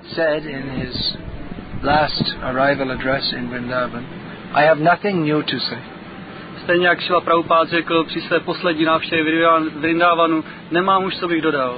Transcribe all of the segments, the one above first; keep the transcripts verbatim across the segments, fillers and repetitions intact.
said in his last arrival address in Vrindavan, I have nothing new to say. Stejně jak Šrila Prabhupád řekl při své poslední návštěvě Vrindavanu, nemám už co bych dodal.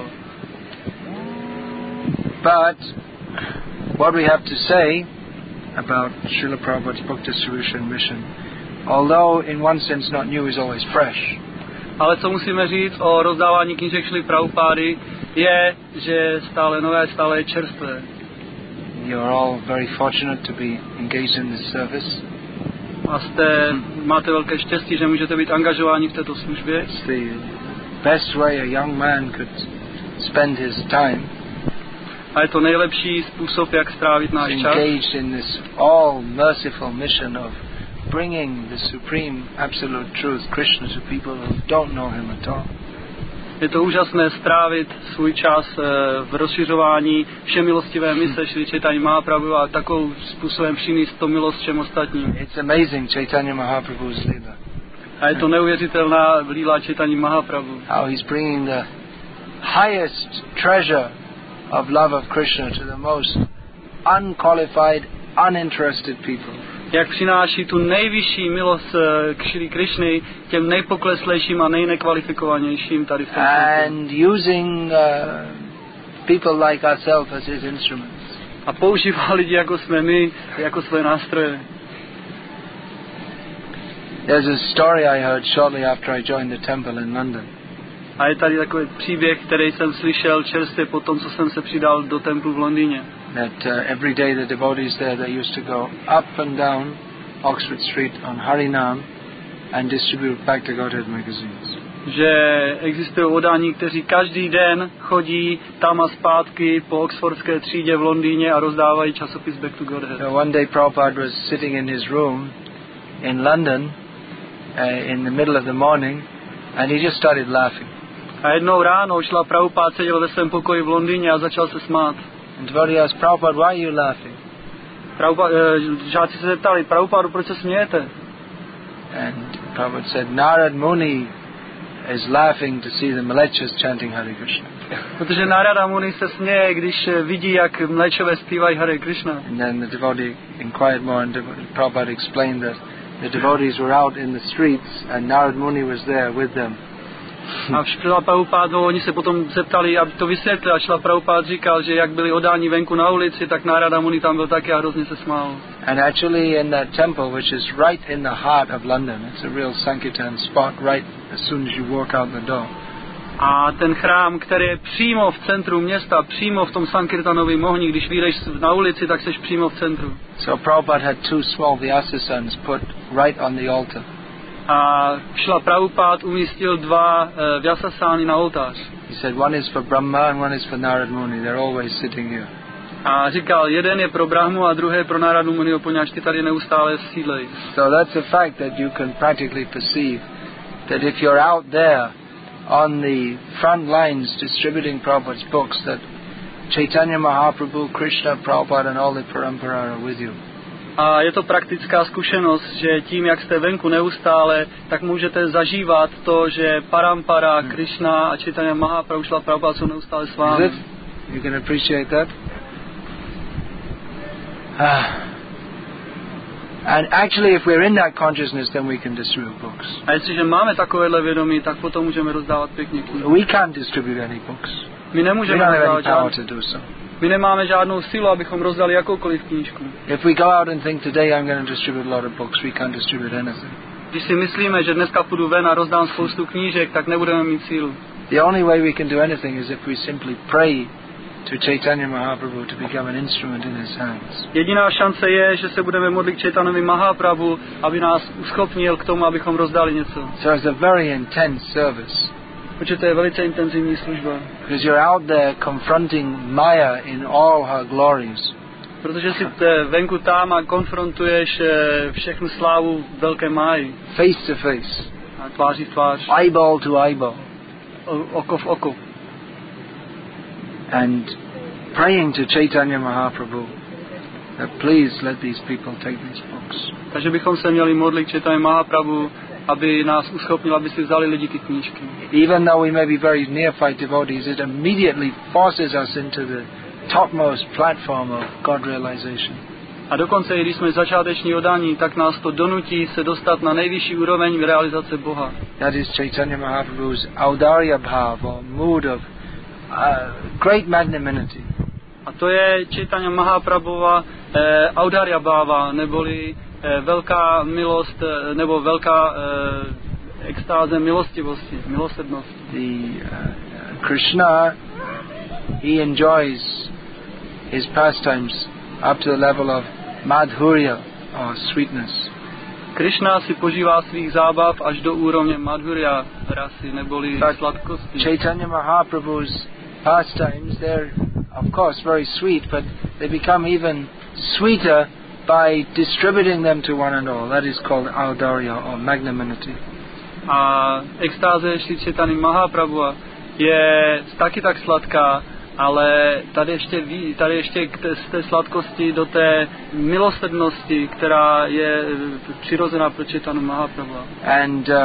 But what we have to say about Srila Prabhupada's book distribution mission, although in one sense not new, is always fresh. Ale co musíme říct o rozdávání knížek Šrily Prabhupády, je, že stále nové, stále je čerstvé. You're all very fortunate to be engaged in this service. A jste, máte velké štěstí, že můžete být angažováni v této službě. It's the best way a young man could spend his time. A je to nejlepší způsob, jak strávit náš čas. Engaged in this all merciful mission of bringing the supreme absolute truth, Krishna, to people who don't know him at all. Je to úžasné strávit svůj čas v rozšiřování všemilostivé mise Šri Chaitanya Mahaprabhu a takovým způsobem přinést to milost všem ostatním. It's amazing, Chaitanya Mahaprabhu's lila. A je to neuvěřitelná líla Chaitanya Mahaprabhu. How he's bringing the highest treasure of love of Krishna to the most unqualified, uninterested people. Jak přináší tu nejvyšší milost k Šri Krishny těm nejpokleslejším a nejnekvalifikovanějším tady v tom světě. And using uh, people like ourselves as his instruments. A používá lidi jako jsme my, jako své nástroje. There's a story I heard shortly after I joined the temple in London. A je tady takový příběh, který jsem slyšel čerstvě po tom, co jsem se přidal do templu v Londýně. That uh, every day the devotees there, they used to go up and down Oxford Street on Harinam and distribute Back to Godhead magazines. Že existují odání, kteří každý den chodí tam a zpátky po Oxfordské třídě v Londýně a rozdávají časopis Back to Godhead. So one day Prabhupada was sitting in his room in London uh, in the middle of the morning and he just started laughing. A jednou ráno Šrila Prabhupád seděl ve svém pokoji v Londýně a začal se smát. And devotee asked Prabhupada, why are you laughing? Prabhupada, žáci se zeptali, Prabhupádu, proč se smějete? And Prabhupada said, Narad Muni is laughing to see the Mlechas chanting Hare Krishna. Protože Narada Muni se směje, když vidí, jak Mlečové zpívají Hare Krishna. And then the devotee inquired more and Prabhupada explained that the devotees were out in the streets and Narad Muni was there with them. A Šrila Prabhupád, oni se potom zeptali, aby to vysvětlil, a Šrila Prabhupád říkal, že jak byli odáni venku na ulici, tak Narada Muni tam byl taky a hrozně se smál. And actually in that temple, which is right in the heart of London, it's a real Sankirtan spot right as soon as you walk out the door. A ten chrám, který je přímo v centru města, přímo v tom Sankirtanovém ohni, když vyjdeš na ulici, tak seš přímo v centru. So Prabhupada had two small Vyasasans put right on the altar. A Šrila Prabhupád umístil dva uh, Vyasasány na oltář. He said one is for Brahma and one is for Narad Muni. They're always sitting here. A říkal, jeden je pro Brahmu a druhý je pro Naradu Muniho, poněvadž ty tady neustále sídlejí. So that's a fact that you can practically perceive, that if you're out there on the front lines distributing Prabhupada's books, that Chaitanya Mahaprabhu, Krishna, Prabhupada and all the parampara are with you. A je to praktická zkušenost, že tím, jak jste venku neustále, tak můžete zažívat to, že parampara, hmm. Krishna a Chaitanya Mahaprabhu, Šrila Prabhupada jsou neustále s vámi. Is it? You can appreciate that? Ah. And actually, if we're in that consciousness, then we can distribute books. A jestliže máme takovéhle vědomí, tak potom můžeme rozdávat pěkně knihy. We can't distribute any books. My nemůžeme rozdávat žádné. To do so. My nemáme žádnou sílu, abychom rozdali jakoukoliv knížku. If we go out and think today I'm going to distribute a lot of books, we can't distribute anything. Když si myslíme, že dneska půjdu ven a rozdám spoustu knížek, tak nebudeme mít sílu. The only way we can do anything is if we simply pray to Chaitanya Mahaprabhu to become an instrument in his hands. Jediná šance je, že se budeme modlit k Chaitanovi Mahaprabhu, aby nás uschopnil k tomu, abychom rozdali něco. So it's a very intense service. Protože to je velice intenzivní služba. Because you're out there confronting Maya in all her glories. Protože si venku tam a konfrontuješ všechnu slávu velké Máji. Face to face. A tváří v tvář. Eyeball to eyeball. O, oko v oko. And praying to Chaitanya Mahaprabhu that please let these people take these books. Takže bychom se měli modlit k Chaitanya Mahaprabhu, aby nás uschopnil, aby si vzali lidi ty knížky. Even though we may be very neophyte devotees, it immediately forces us into the topmost platform of God realization. A dokonce, i když jsme začáteční oddaní, tak nás to donutí se dostat na nejvyšší úroveň realizace Boha. That is Chaitanya Mahaprabhu's Audarya Bhav, or mood of uh, great magnanimity. A to je Chaitanya Mahaprabhova eh, Audarya Bhava, neboli eh, velká milost, eh, nebo velká eh, extáze milostivosti, milosrdnosti. The uh, Krishna, he enjoys his pastimes up to the level of madhurya, or sweetness. Krishna si požívá svých zábav až do úrovně madhurya rasy, neboli Tak, sladkosti. Chaitanya Mahaprabhu's pastimes, they're of course very sweet, but they become even sweeter by distributing them to one and all. That is called Audarya, or magnanimity. A extáze Šri Chaitanya Mahaprabhu je taky tak sladká, ale tady ještě, ví, tady ještě k té, z té sladkosti do té milosrdnosti, která je přirozená pro Chaitanya Mahaprabhu. And uh,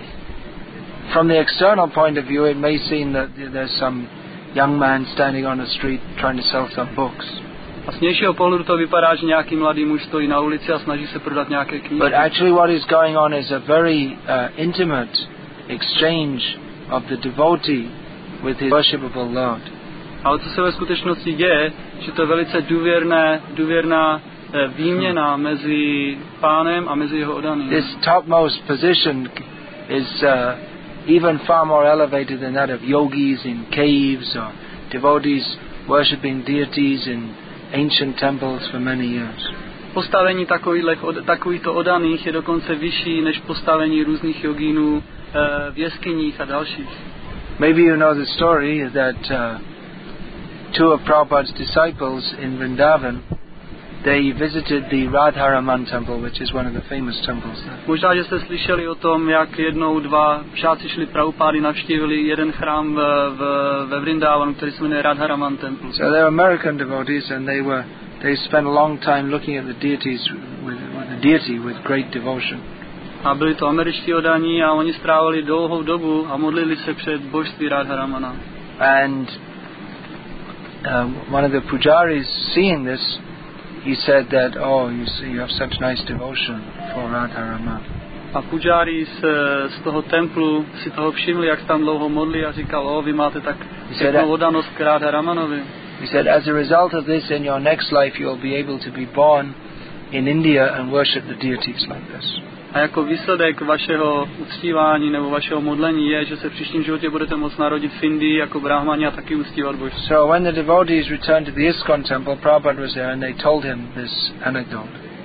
from the external point of view, it may seem that there's some young man standing on the street trying to sell some books. A z vnějšího pohledu to vypadá, že nějaký mladý muž stojí na ulici a snaží se prodat nějaké knihy. But actually what is going on is a very uh, intimate exchange of the devotee with his worshipable Lord. Ale co se ve skutečnosti děje, že to je velice důvěrné, důvěrná eh, výměna mezi pánem a mezi jeho oddaným. This topmost position is uh, even far more elevated than that of yogis in caves or devotees worshipping deities in ancient temples for many years. Postavení takovýchto oddaných je dokonce vyšší než postavení různých jogínů eh, v jeskyních a dalších. Maybe you know the story that uh, two of Prabhupada's disciples in Vrindavan, they visited the Radharaman temple, which is one of the famous temples there. Možná, že jste slyšeli o tom, jak jednou dva žáci šli Prabhupády, navštívili jeden chrám v, v, ve Vrindavanu, který se jmenuje Radharaman Temple. So they're American devotees, and they were they spent a long time looking at the deities with, with the deity with great devotion. A byli to američtí oddaní a oni strávili dlouhou dobu a modlili se před božství Radharamana. And um, one of the pujaris, seeing this, he said that, oh, you see, you have such nice devotion for Radharaman. A pujari z, z toho templu si toho všimli, jak tam dlouho modlí a říkal, o, vy máte tak pěknou oddanost k Radharamanovi. He said, as a result of this, in your next life, you'll be able to be born in India and worship the deities like this. A jako výsledek vašeho uctívání nebo vašeho modlení je, že se v příštím životě budete moct narodit v Indii jako brahmani a taky uctívat božství. So when the devotees returned to the ISKCON temple, Prabhupada was there and they told him this anecdote.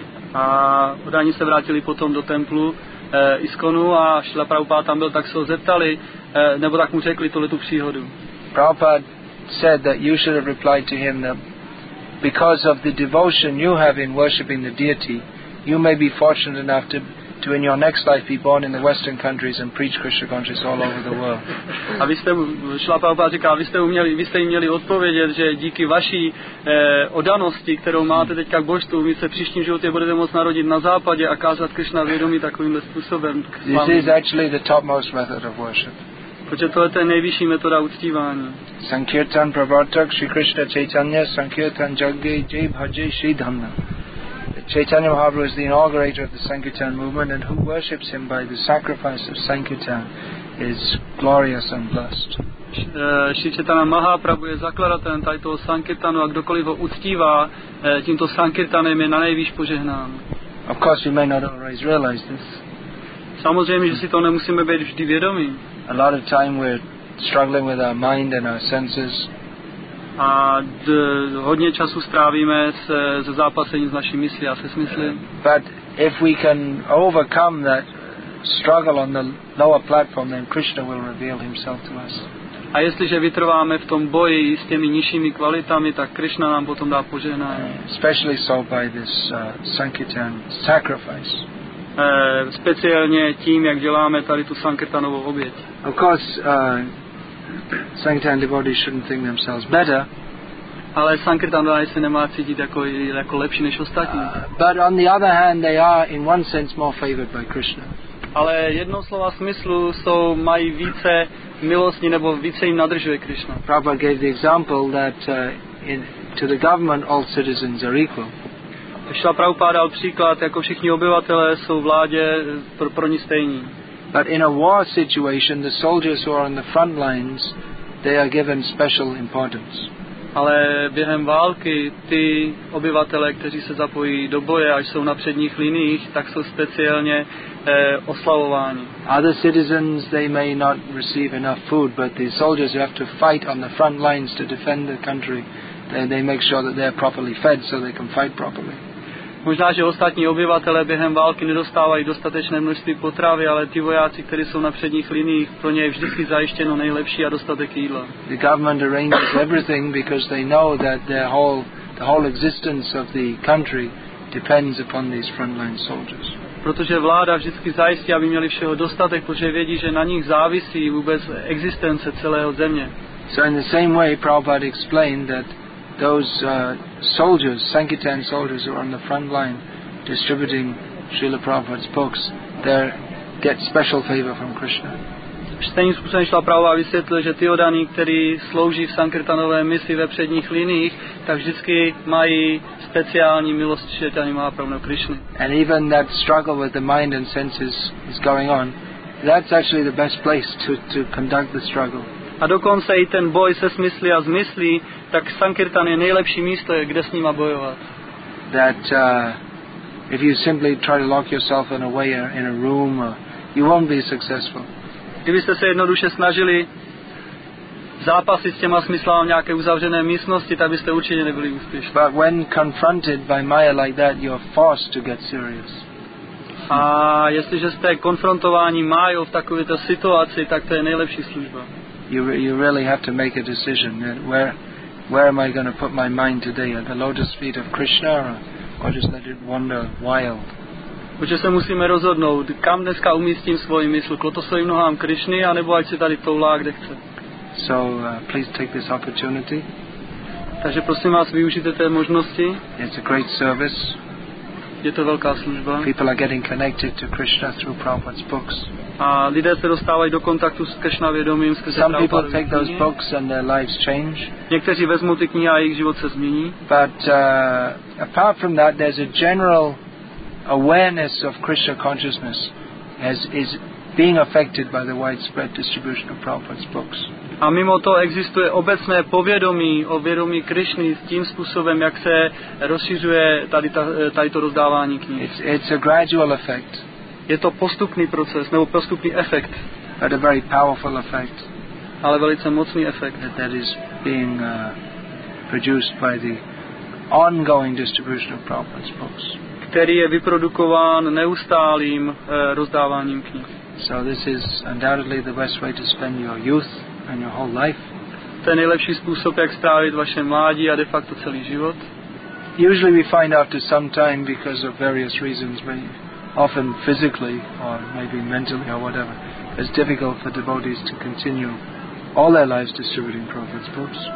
A oddaní se vrátili potom do templu eh, ISKCONu a Šrila Prabhupada tam byl, tak se ho zeptali, eh, nebo tak mu řekli tuhletu příhodu. Prabhupada said that you should have replied to him that because of the devotion you have in worshipping the deity, you may be fortunate enough to to in your next life be born in the Western countries and preach Krishna consciousness all over the world. A vy jste, Šrila Prabhupada říká, vy jste, uměli, vy jste jim měli odpovědět, že díky vaší eh, oddanosti, kterou máte teďka k božstvu, vy se v příštím životě budete moct narodit na západě a kázat Krishna vědomí takovýmhle způsobem. This is actually the topmost method of worship. Protože tohle je nejvyšší metoda uctívání. Sankirtan Pravartak Shri Krishna Chaitanya Sankirtan Jagge Jai Bhaje Shri Dhamma. Chaitanya Mahaprabhu is the inaugurator of the Sankirtan movement, and who worships him by the sacrifice of Sankirtan is glorious and blessed. Shri Chaitanya Mahaprabhu je zakladatelem tady toho Sankirtanu a kdokoliv ho uctívá tímto Sankirtanem je na nejvýš požehnán. Of course we may not always realize this. Samozřejmě, že si to nemusíme být vždy vědomí. A lot of time we're struggling with our mind and our senses. A d, hodně času strávíme se, se zápasením s naší myslí a se smysly. But if we can overcome that struggle on the lower platform, then Krishna will reveal himself to us. A jestliže vytrváme v tom boji s těmi nižšími kvalitami, tak Krishna nám potom dá požehnání. Especially so by this uh, Sankirtan sacrifice. E, speciálně tím, jak děláme tady tu Sankirtanovou oběť. Of course, uh, Sankirtan devotees shouldn't think themselves better. Ale Sankirtan se nemá cítit jako, jako lepší než ostatní. Uh, but on the other hand, they are in one sense more favored by Krishna. Ale jednou slova smyslu jsou, mají více milostní nebo více jim nadržuje Krishna. Prabhupada gave the example that uh, in, to the government all citizens are equal. Šla Prabhupáda dal příklad, jako všichni obyvatelé jsou vládě pro, pro ní stejní. But in a war situation, the soldiers who are on the front lines, they are given special importance. Ale během války ty obyvatele, kteří se zapojí do boje, až jsou na předních liniích, tak jsou speciálně eh, oslavováni. Other citizens, they may not receive enough food, but the soldiers who have to fight on the front lines to defend the country, they, they make sure that they're properly fed so they can fight properly. Možná, že ostatní obyvatele během války nedostávají dostatečné množství potravy, ale ty vojáci, kteří jsou na předních liniích, pro ně je vždycky zajištěno nejlepší a dostatek jídla. The government arranges everything because they know that their whole, the whole existence of the country depends upon these frontline soldiers. Protože vláda vždycky zajistí, aby měli všeho dostatek, protože vědí, že na nich závisí vůbec existence celého země. So in the same way, Prabhupada explained that those uh, soldiers, Sankirtan soldiers who are on the front line distributing Srila Prabhupada's books, they get special favor from Krishna. Stejným způsobem šla Prabhupada vysvětlil, že ty odaní, kteří slouží v Sankirtanové misi ve předních liních, tak vždycky mají speciální milost Chaitanya Mahaprabhu Krishny. And even that struggle with the mind and senses is going on. That's actually the best place to, to conduct the struggle. A dokonce i ten boj se smysly a zmyslí, tak Sankirtan je nejlepší místo, kde s nima bojovat. That uh, if you simply try to lock yourself in a way in a room, uh, you won't be successful. Kdybyste se jednoduše snažili zápasit s těma smyslama v nějaké uzavřené místnosti, tak byste určitě nebyli úspěšní. But when confronted by Maya like that, you're forced to get serious. A jestliže jste konfrontováni Májou v takovéto situaci, tak to je nejlepší služba. You you really have to make a decision. Where where am I going to put my mind today? At the lotus feet of Krishna, or, or just let it wander wild? Protože se musíme rozhodnout, kam dneska umístím svoji mysl, k lotosovým nohám Krishny, anebo ať si tady toulá, kde chce. So uh, please take this opportunity. Takže prosím vás, využijte té možnosti. It's a great service. Je to velká služba. People are getting connected to Krishna through Prabhupada's books. A lidé se dostávají do kontaktu s Krishna vědomím skrze Some people Prabhupadovy take those knihy. books and their lives change. Někteří vezmou ty knihy a jejich život se změní. But uh, apart from that, there's a general awareness of Krishna consciousness as is being affected by the widespread distribution of Prabhupada's books. A mimo to existuje obecné povědomí o vědomí Krishny s tím způsobem, jak se rozšiřuje tady, ta, tady to rozdávání knih. It's, it's a gradual effect. Je to postupný proces, nebo postupný efekt. But a very powerful effect. Ale velice mocný efekt. That, that is being uh, produced by the ongoing distribution of Prabhupada's books. Který je vyprodukován neustálým uh, rozdáváním knih. So this is undoubtedly the best way to spend your youth and your whole life. To je nejlepší způsob, jak strávit vaše mládí a de facto celý život. Usually we find after some time, because of various reasons, maybe often physically or maybe mentally or whatever, it's difficult for devotees to continue all their lives distributing Prabhupada's books.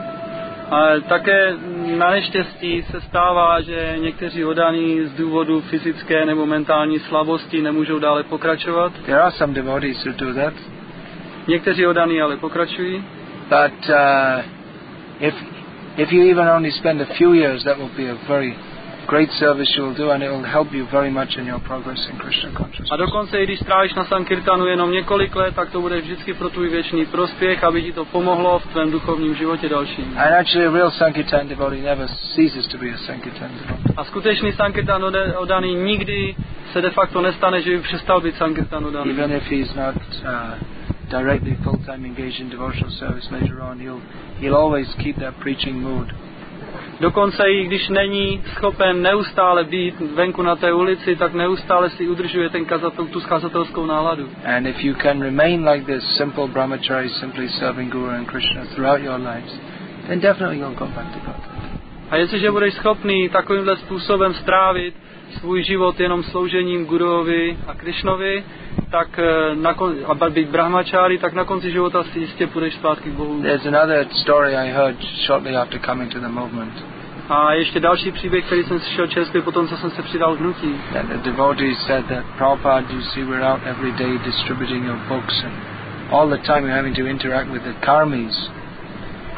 A také na neštěstí se stává, že někteří oddaní z důvodu fyzické nebo mentální slabosti nemůžou dále pokračovat. There are some devotees who do that. Někteří oddaní ale pokračují. But uh, if if you even only spend a few years, that will be a very great service you will do, and it will help you very much in your progress in Krishna consciousness. A dokonce, i když strávíš na Sankirtanu jenom několik let, tak to bude vždycky pro tvůj věčný prospěch, aby ti to pomohlo v tvém duchovním životě dalším. And actually, a real Sankirtan devotee never ceases to be a Sankirtan devotee. A skutečný Sankirtan oddaný nikdy se de facto nestane, že by přestal být Sankirtan oddaný. Even if he's not uh, directly full-time engaged in devotional service later on, he'll he'll always keep that preaching mood. Dokonce i když není schopen neustále být venku na té ulici, tak neustále si udržuje ten kazatel, tu kazatelskou náladu. And if you can remain like this simple brahmachari, simply serving Guru and Krishna throughout your lives, then definitely you'll go back to God. A jestliže budeš schopný takovýmhle způsobem strávit svůj život jenom sloužením Guruovi a Krishnovi, tak na kon, a být brahmachari, tak na konci života si jistě půjdeš zpátky k Bohu. There's another story I heard shortly after coming to the movement. A ještě další příběh, který jsem slyšel čerstvě po tom, co jsem se přidal k hnutí. And the devotees said that, Prabhupada, you see, we're out every day distributing your books, and all the time you're having to interact with the karmis.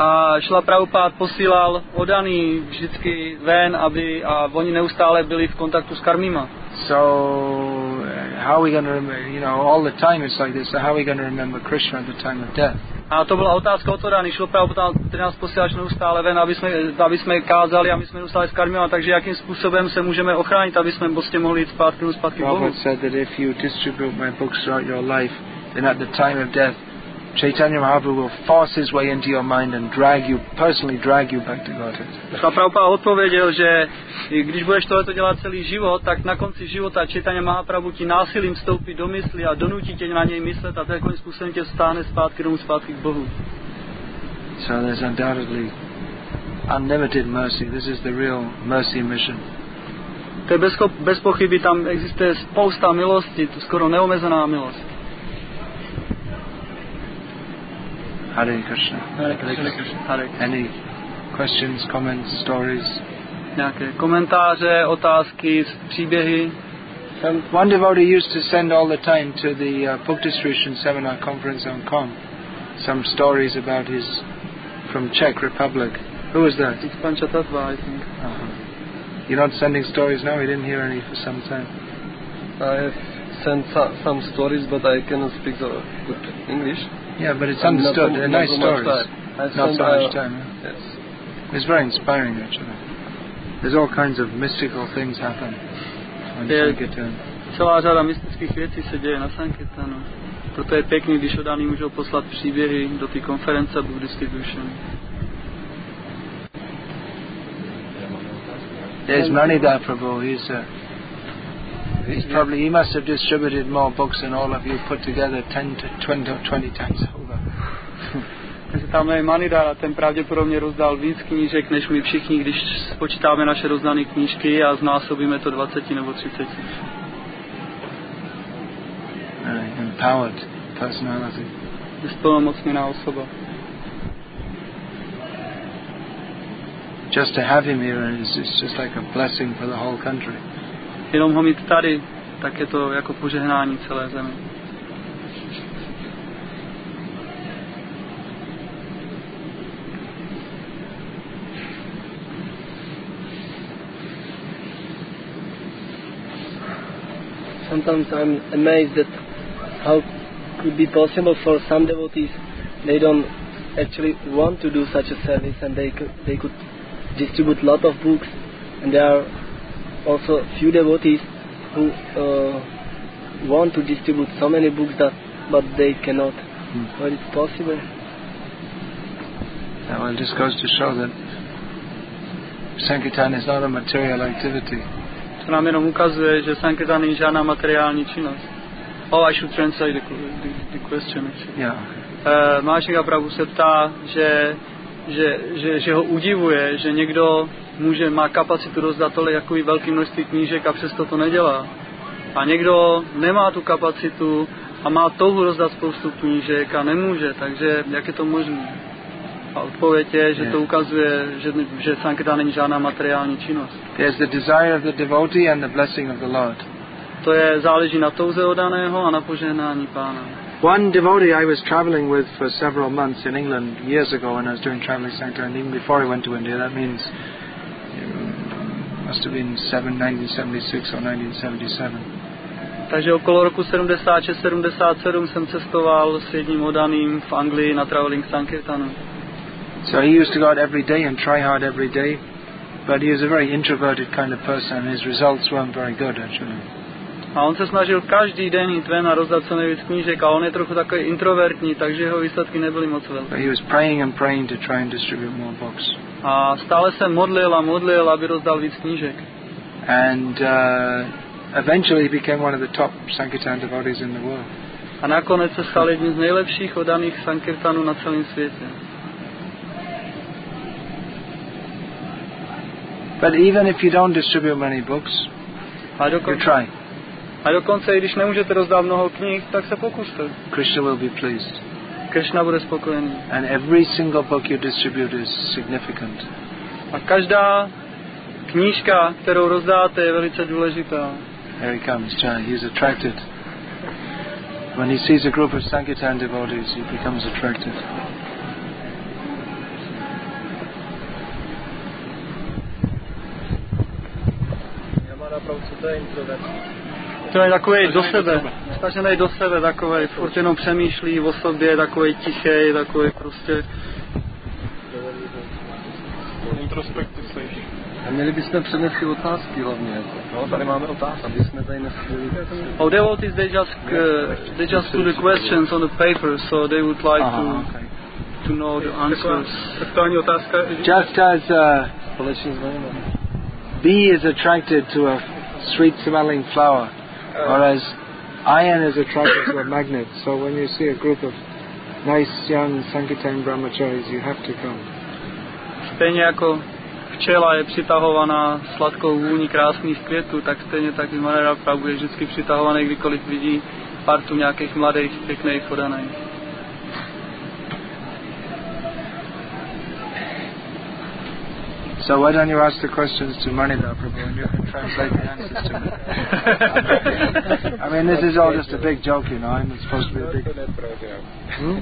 A Šrila Prabhupád posílal odaný vždycky ven, aby a oni neustále byli v kontaktu s karmíma. So how are we going to remember, you know, all the time it's like this, so how are we going to remember Krishna at the time of death? A to byla otázka otodaný. Šrila Prabhupád, který nás posílal neustále ven, aby jsme, aby jsme kázali a my jsme neustále s karmíma, takže jakým způsobem se můžeme ochránit, aby jsme prostě mohli jít zpátky, zpátky k Bohu. Prabhupada said that if you distribute my books throughout your life, then at the time of death Chaitanya Mahaprabhu will force his way into your mind and drag you, personally drag you back to Godhead. A Prabhupada odpověděl, že když budeš tohleto dělat celý život, tak na konci života Chaitanya Mahaprabhu ti násilím vstoupí do mysli a donutí tě na něj myslet a takovým způsobem tě stáhne zpátky domů, zpátky k Bohu. So there's undoubtedly unlimited mercy. This is the real mercy mission. To je bez, bez pochyby, tam existuje spousta milosti, to skoro neomezená milost. Hare Krishna. Hare Krishna. Hare Krishna. Any questions, comments, stories? Nějaké komentáře, otázky, příběhy? Um, one devotee used to send all the time to the uh, book distribution seminar conference on Com some stories about his from Czech Republic. Who was that? It's Panchatatva, I think. Uh-huh. You're not sending stories now? We didn't hear any for some time. I have sent so, some stories, but I cannot speak the good English. Yeah, but it's understood. They're nice so stories. Not so much time. Uh, yes. It's very inspiring, actually. There's all kinds of mystical things happen on Sankirtan. Celá řada mystických věcí se děje na Sankirtanu. Proto je pěkný, když odaný můžou poslat příběhy do té konference Book Distribution. There's Manidhar Prabhu. He's uh, he's probably he must have distributed more books than all of you put together ten to twenty or twenty times over. Takže tam je Manidhar a ten pravděpodobně rozdal víc knížek než my všichni, když spočítáme naše rozdané knížky a znásobíme to dvacet nebo třicet. Uh, empowered personality. Je splnomocněná osoba. Just to have him here is it's just like a blessing for the whole country. Jenom ho mít tady, tak je to jako požehnání celé zemi. Sometimes I'm amazed that how could be possible for some devotees, they don't actually want to do such a service and they could, they could distribute lot of books, and there are also few devotees who uh, want to distribute so many books that but they cannot. Hmm. How is it possible? Yeah, well, it just goes to show that Sankirtan is not a material activity. To nám jenom ukazuje, že Sankirtan není žádná materiální činnost. Oh, I should translate the, the, the question actually. Yeah. Uh, Mášika Prabhu se ptá, že, že, že, že ho udivuje, že někdo může, má kapacitu rozdat tolik jakový velký množství knížek a přesto to nedělá. A někdo nemá tu kapacitu a má touhu rozdat spoustu knížek a nemůže, takže jak je to možné? A odpověď je, že to ukazuje, že, že Sankirtan není žádná materiální činnost. There's the desire of the devotee and the blessing of the Lord. To je, záleží na touze odaného a na požehnání Pána. One devotee I was traveling with for several months in England years ago when I was doing traveling Sankirtan, even before I went to India, that means it must have been nineteen seventy-six or nineteen seventy-seven. Takže okolo roku sedmdesát šest sedmdesát sedm jsem cestoval s jedním odaným v Anglii na traveling Sankirtanu. So he used to go out every day and try hard every day, but he was a very introverted kind of person and his results weren't very good actually. A on se snažil každý den jít ven a rozdat co nejvíc knížek a on je trochu takový introvertní, takže jeho výsledky nebyly moc velké. But he was praying and praying to try and distribute more books. A stále se modlil a modlil, aby rozdal víc knížek. And uh, eventually he became one of the top Sankirtan devotees in the world. A nakonec se stal jedním z nejlepších oddaných Sankirtanů na celém světě. But even if you don't distribute many books, you try. A dokonce, i když nemůžete rozdat mnoho knih, tak se pokuste. Krishna will be pleased. Krishna bude spokojený. And every single book you distribute is significant. A každá knížka, kterou rozdáte, je velice důležitá. Here he comes, Jai. He's attracted. When he sees a group of Sankirtan devotees, he becomes attracted. napravdu, co to je introvertní? To je takovej do sebe, staženej do sebe, takovej, furt jenom přemýšlí o sobě, takovej tichej, takovej prostě... Introspektivní. A měli bychom přednést otázky hlavně, jako. No, tady máme otázky, aby jsme tady nesměli... Oh, devotees, they just, uh, they just put the questions on the paper, so they would like Aha, to, okay. to know the answers. Aktuální otázka. Just as uh, Společně znamená. bee is attracted to a sweet-smelling flower, whereas iron is attracted to a magnet. So when you see a group of nice young Sankirtan brahmacharis, you have to come. Stejně jako včela je přitahovaná sladkou vůní krásných květů, tak stejně tak i Maharaj Prabhu je vždycky přitahovaný, kdykoliv vidí partu nějakých mladých, pěkných podaných. So why don't you ask the questions to Manida Prabhu and you can translate the answers to me? I mean, this is all just a big joke, you know. I'm supposed to be a big... Hmm?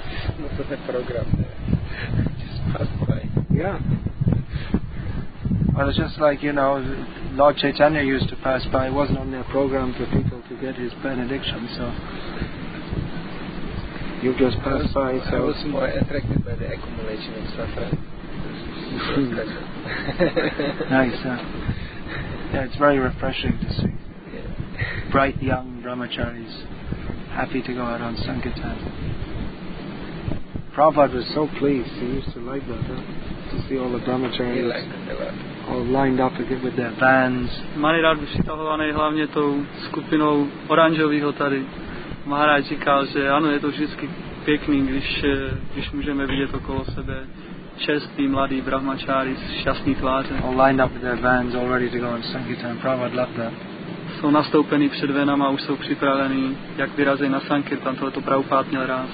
Yeah. Well, it's just like, you know, Lord Chaitanya used to pass by. It wasn't on their program for people to get his benediction, so you just passed by. So I was more attracted by the accumulation of suffering. Nice, huh? Yeah, it's very refreshing to see bright young brahmacharis happy to go out on Sankirtan. Prabhupada was so pleased. He used to like that, huh? To see all the brahmacharis all lined up again with their vans. Maharaj byl přitahovaný hlavně tou skupinou oranžového tady. Maharaj říkal, že ano, je to vždycky pěkný, když, když můžeme vidět okolo sebe čerstvý mladý brahmačári s šťastný tváře. All lined up with their vans, all ready to go on Sankirtan. Prabhupada loved that. Jsou nastoupený před venama, už jsou připravený, jak vyrazí na Sankirtan. Tohle to Prabhupada měl rád.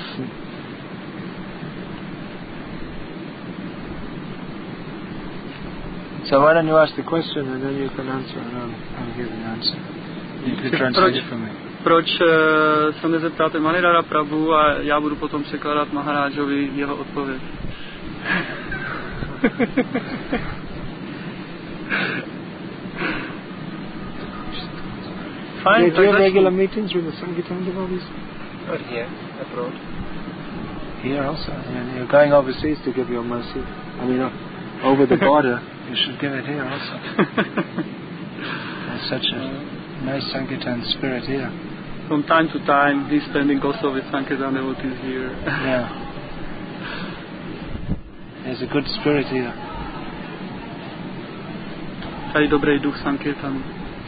So why don't you ask the question and then you can answer and I'll, I'll give the answer. You can translate it for me. Proč uh, se mě zeptáte Manidara Prabhu a já budu potom překládat Maharájovi jeho odpověď. Fine, Do you have regular meetings with the Sankirtan devotees? Not here, abroad. Here also. I mean, you're going overseas to give your mercy. I mean, uh, over the border, you should give it here also. There's such a nice Sankirtan spirit here. From time to time, he's spending also with Sankirtan devotees here. Yeah. There's a good spirit here. Tady dobrý duch Sankirtanu.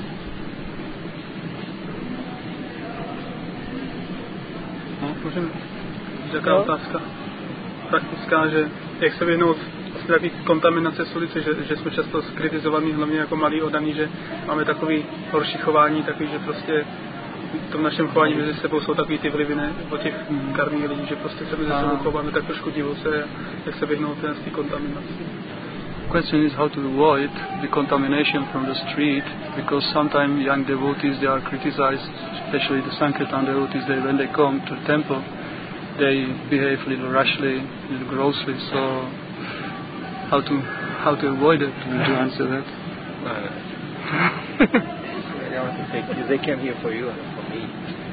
No, můžeme. Jaká no. Otázka praktická, že jak se vyhnout vlastně takový kontaminace s ulici, že, že jsme často skritizovaní, hlavně jako malí odaní, že máme takový horší chování, takový, že prostě v tom našem chování mezi sebou jsou takový ty vlivy, ne, o těch mm. karmých lidí, že prostě se mezi sebou chováme tak trošku divoce, jak se vyhnout z té kontaminace. Question is how to avoid the contamination from the street, because sometimes young devotees they are criticized, especially the Sankirtan devotees. They when they come to the temple, they behave a little rashly, a little grossly. So how to how to avoid it? Would you answer that? No, no. I want to say, because they came here for you and for me.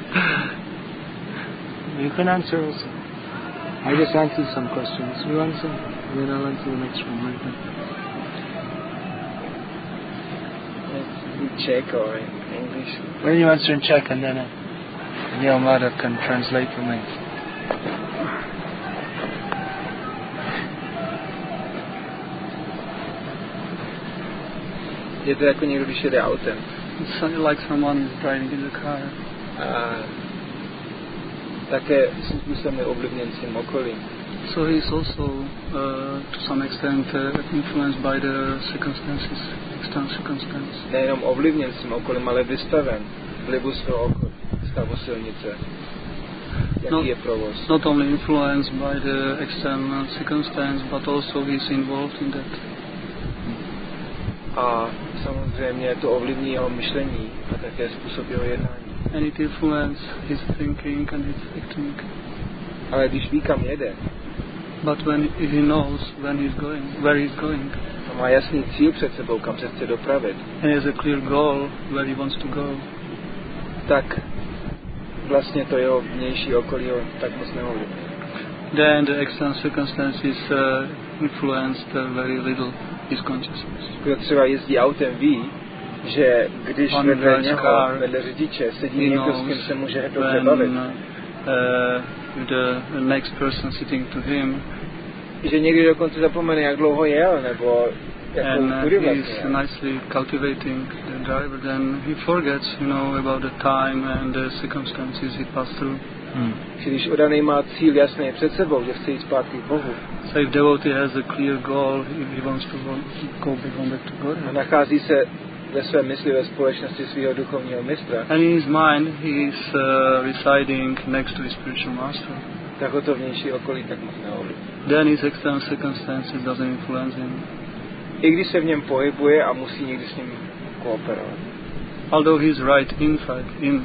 You can answer also. I just answered some questions. You answer, and then I'll answer the next one right now. In Czech or in English? Why don't you answer in Czech and then uh, Neil Madhav can translate for me. Je to jako někdo, když jede autem. It's like someone is driving in the car. A také svým způsobem je ovlivněn svým okolím. So he is also uh, to some extent uh, influenced by the circumstances, external circumstances. Nejenom ovlivněn svým okolím, ale vystaven vlivu svého okolí, stavu silnice. Jaký not, je provoz? Not only influenced by the external circumstance, but also he is involved in that. A samozřejmě to ovlivní jeho myšlení a také způsob jeho jednání. And it influences his thinking and his acting. Ale když ví, kam jede, but when he knows when he's going, where he's going, a má jasný cíl před sebou, kam se chce dopravit, and he has a clear goal where he wants to go, tak vlastně to jeho vnější okolí ho tak moc neovlivňuje. then the external circumstances uh, influenced uh, very little his consciousness. Kdo třeba jezdí autem, ví, že když On vedle drives něho, car, vedle řidiče, sedí he někdo, s knows kým se může dobře when bavit. uh, the next person sitting to him, Že někdy dokonce zapomene, jak dlouho jel, nebo jakou and uh, kudy he vlastně is jel. nicely cultivating the driver, then he forgets, you know, about the time and the circumstances he passed through. Hmm. Když odaný má cíl jasný před sebou, že chce jít zpátky k Bohu, So if devotee has a clear goal, if he wants to go back, go back to God, a nachází se ve své mysli ve společnosti svého duchovního mistra, and in his mind he is uh, residing next to his spiritual master, tak ho to vnější okolí tak moc neovlivní. then his external circumstances doesn't influence him. I když se v něm pohybuje a musí někdy s ním kooperovat. Although he is right inside, in,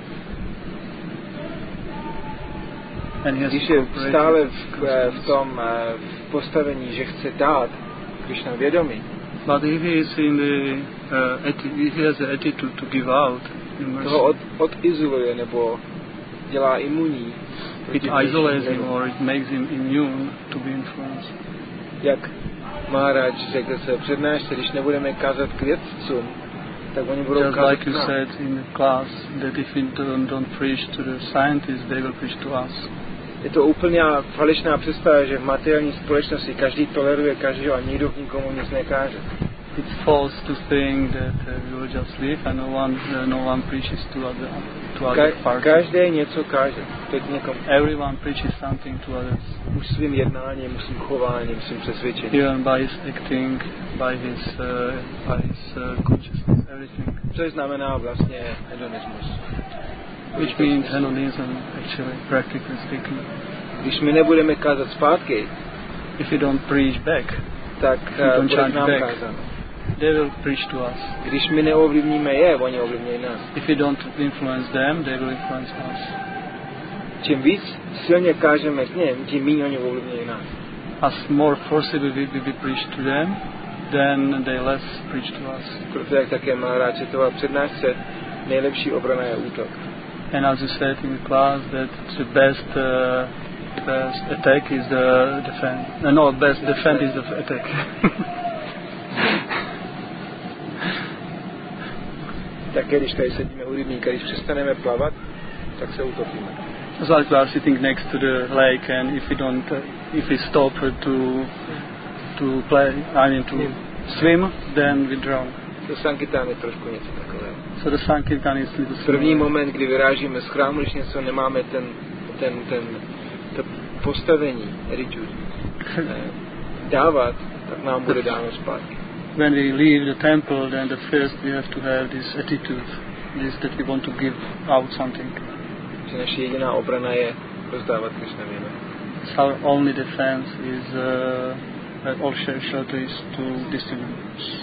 and he has Když to je cooperate stále with v, consciousness. v tom v postavení, že chce dát Krishna vědomí, But if he is in the uh, atti- if he has the attitude to give out in mercy, toho od, odizoluje nebo dělá imunní. it isolates him or it makes him immune to be influenced. Jak Maharaj řekl se přednášce, když nebudeme kázat k vědcům, tak oni budou Just kázat like k you nám. said in the class, that if we don't, don't preach to the scientists, they will preach to us. Je to úplně falešná představa, že v materiální společnosti každý toleruje každého a nikdo nikomu nic nekáže. It's false to think that uh, we will just live and no one, uh, no one preaches to other, to other Ka- parties. každý něco káže. Teď někomu. Everyone preaches something to others. Už svým jednáním, svým chováním, svým přesvědčením. Even by his acting, by his, uh, by his uh, consciousness, everything. Což znamená vlastně hedonismus. Which means hedonism, actually, practically speaking. Když my nebudeme kázat zpátky, If you don't preach back, tak you uh, don't bude chant k nám back. kázáno. They will preach to us. Když my neovlivníme je, oni ovlivňují nás. If you don't influence them, they will influence us. Čím víc silně kážeme k něm, tím méně oni ovlivňují nás. As more forcibly we, we preach to them, then they less preach to us. Proto jak také Maharaj citoval přednášce, nejlepší obrana je útok. And as you said in the class, that the best, uh, best attack is the defense. Uh, no, best defense is the attack. Také když tady sedíme u rybníka, když přestaneme plavat, tak se utopíme. So as we are sitting next to the lake, and if we don't, uh, if we stop to to play, I mean to swim, then we drown. To Sankirtan je trošku něco takového. So the Sankirtan is little První similar. moment, kdy vyrážíme z chrámu, když něco nemáme, ten, ten, ten, to postavení, attitude, eh, dávat, tak nám bude dáno zpátky. When we leave the temple, then the first we have to have this attitude, this that we want to give out something. Že naše jediná obrana je rozdávat Krishna vědomí. So our only defense is uh, all shelter is to distribute.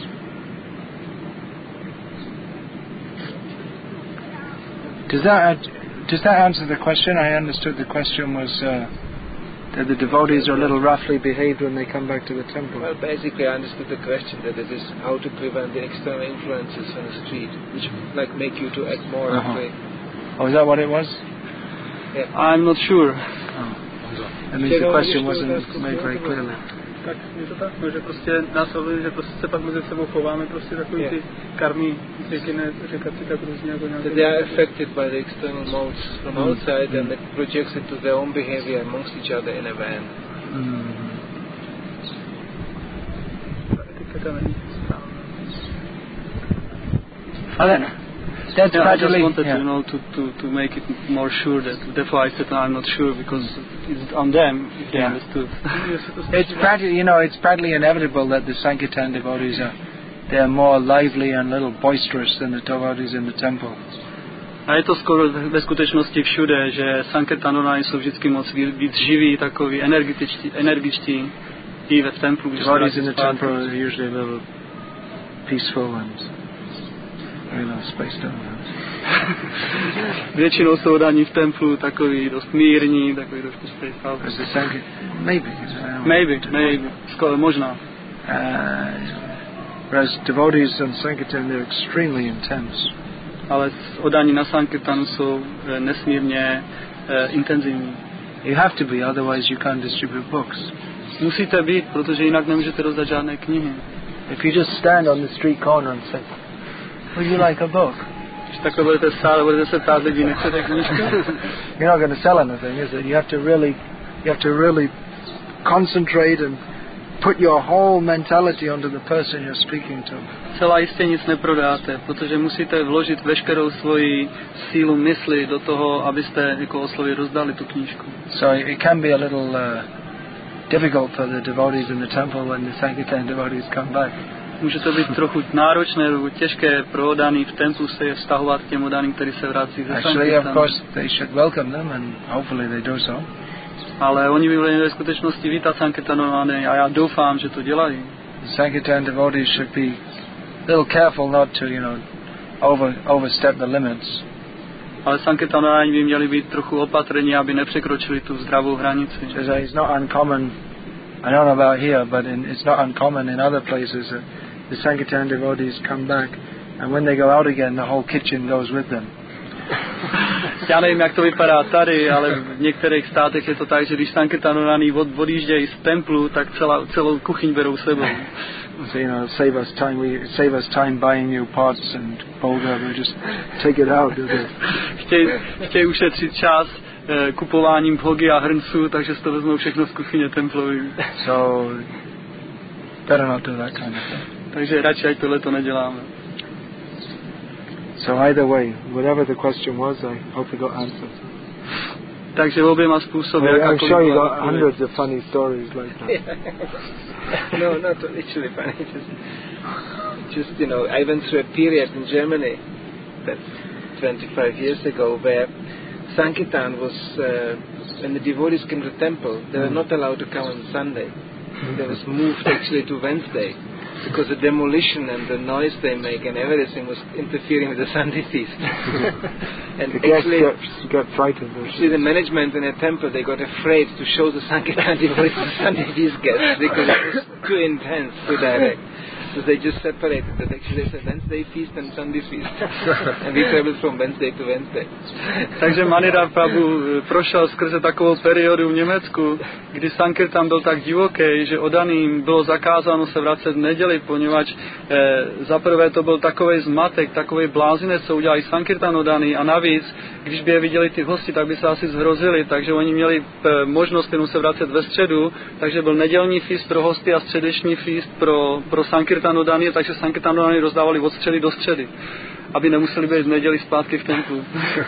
Does that does that answer the question? I understood the question was uh, that the devotees are a little roughly behaved when they come back to the temple. Well, basically, I understood the question that it is how to prevent the external influences on the street, which like make you to act more Uh-huh. roughly. Oh, is that what it was? Yeah. I'm not sure. That means the question wasn't made very clearly. Tak je to tak, no, že prostě nás ovlivňuje, že prostě se pak mezi sebou chováme prostě takový Yeah. ty karmí, řekne, říkat si tak různě jako nějaké... That they are affected by the external modes from Mm. outside Mm. and it projects it to their own behavior amongst each other in a van. Mm. Ta etiketa není správná. Oh, that, that's Yeah, I just practically wanted yeah. to, you know, to, to, to make it more sure that, therefore I said I'm not sure because it's on them if they Yeah. understood. It's practically, you know, it's practically inevitable that the Sankirtan devotees are they're more lively and a little boisterous than the devotees in the temple. A je to skoro ve skutečnosti všude, že Sankirtanové jsou vždycky moc víc živí, takový energičtí, energičtí i ve templu. Devotees in the temple are usually a little peaceful and very little spaced out. Většinou jsou daní v templu takový dost mírní, takový trošku spaced out. As the Sankirtan, maybe. I don't know. Maybe, maybe, skoro možná. whereas devotees on Sankirtan, they're extremely intense. Ale oddaní na Sankirtanu jsou nesmírně uh, intenzivní. You have to be, otherwise you can't distribute books. Musíte být, protože jinak nemůžete rozdat žádné knihy. If you just stand on the street corner and say, would you like a book? Když takhle budete stát a budete se ptát lidí, nechcete knížku? You're not going to sell anything, is it? You have to really, you have to really concentrate and put your whole mentality onto the person you're speaking to. Celá jistě nic neprodáte, protože musíte vložit veškerou svoji sílu mysli do toho, abyste jako oslovy rozdali tu knížku. So it can be a little uh, difficult for the devotees in the temple when the Sankirtan devotees come back. Může to být trochu náročné nebo těžké pro oddaný v templu se je vztahovat k těm oddaným, kteří se vrací ze Sankirtanu. Actually, of course, they should welcome them and hopefully they do so. Ale oni by měli ve skutečnosti vítat Sankirtanované a já doufám, že to dělají. The Sankirtan devotees should be a little careful not to, you know, over overstep the limits. Ale Sankirtanovaní by měli být trochu opatrní, aby nepřekročili tu zdravou hranici. So it's not uncommon, I don't know about here, but in, it's not uncommon in other places that the Sankirtan devotees come back and when they go out again, the whole kitchen goes with them. Já nevím, jak to vypadá tady, ale v některých státech je to tak, že když Sankirtanovaní od, odjíždějí z templu, tak celá, celou kuchyň berou sebou. So, you know, save us time, we save us time buying new pots and bolga, we just take it out. Chtějí, chtějí ušetřit čas eh, kupováním bhogy a hrnců, takže si to vezmou všechno z kuchyně templový. So, better not do that kind of thing. Takže radši, ať tohle to neděláme. So either way, whatever the question was, I hope it got answered. Takže oběma způsoby, well, I'm jakákoliv sure you got byla hundreds of funny stories like that. No, not literally funny. Just, just you know, I went through a period in Germany, that's twenty-five years ago, where Sankirtan was, uh, when the devotees came to the temple, they were not allowed to come on Sunday. They was moved actually to Wednesday, because the demolition and the noise they make and everything was interfering with the Sunday feast. And the actually, guests get, get frightened. see, the management in a temple, they got afraid to show the Sankirtan devotees to Sunday feast guests because it was too intense, too direct. So they just separated that. Actually, they said Wednesday feast and Sunday feast. And we traveled from Wednesday to Wednesday. Takže Manira Prabhu prošel skrze takovou periodu v Německu, kdy Sankirtan byl tak divoký, že oddaným bylo zakázáno se vracet v neděli, poněvadž eh, zaprvé to byl takovej zmatek, takovej blázinec, co udělali Sankirtan oddaný, a navíc, když by je viděli ty hosti, tak by se asi zhrozili, takže oni měli eh, možnost jenom se vracet ve středu, takže byl nedělní feast pro hosty a středeční feast pro, pro Sankirtan oddaný, takže Sankirtan oddaný rozdávali od středy do středy, aby nemuseli být v neděli zpátky v templu.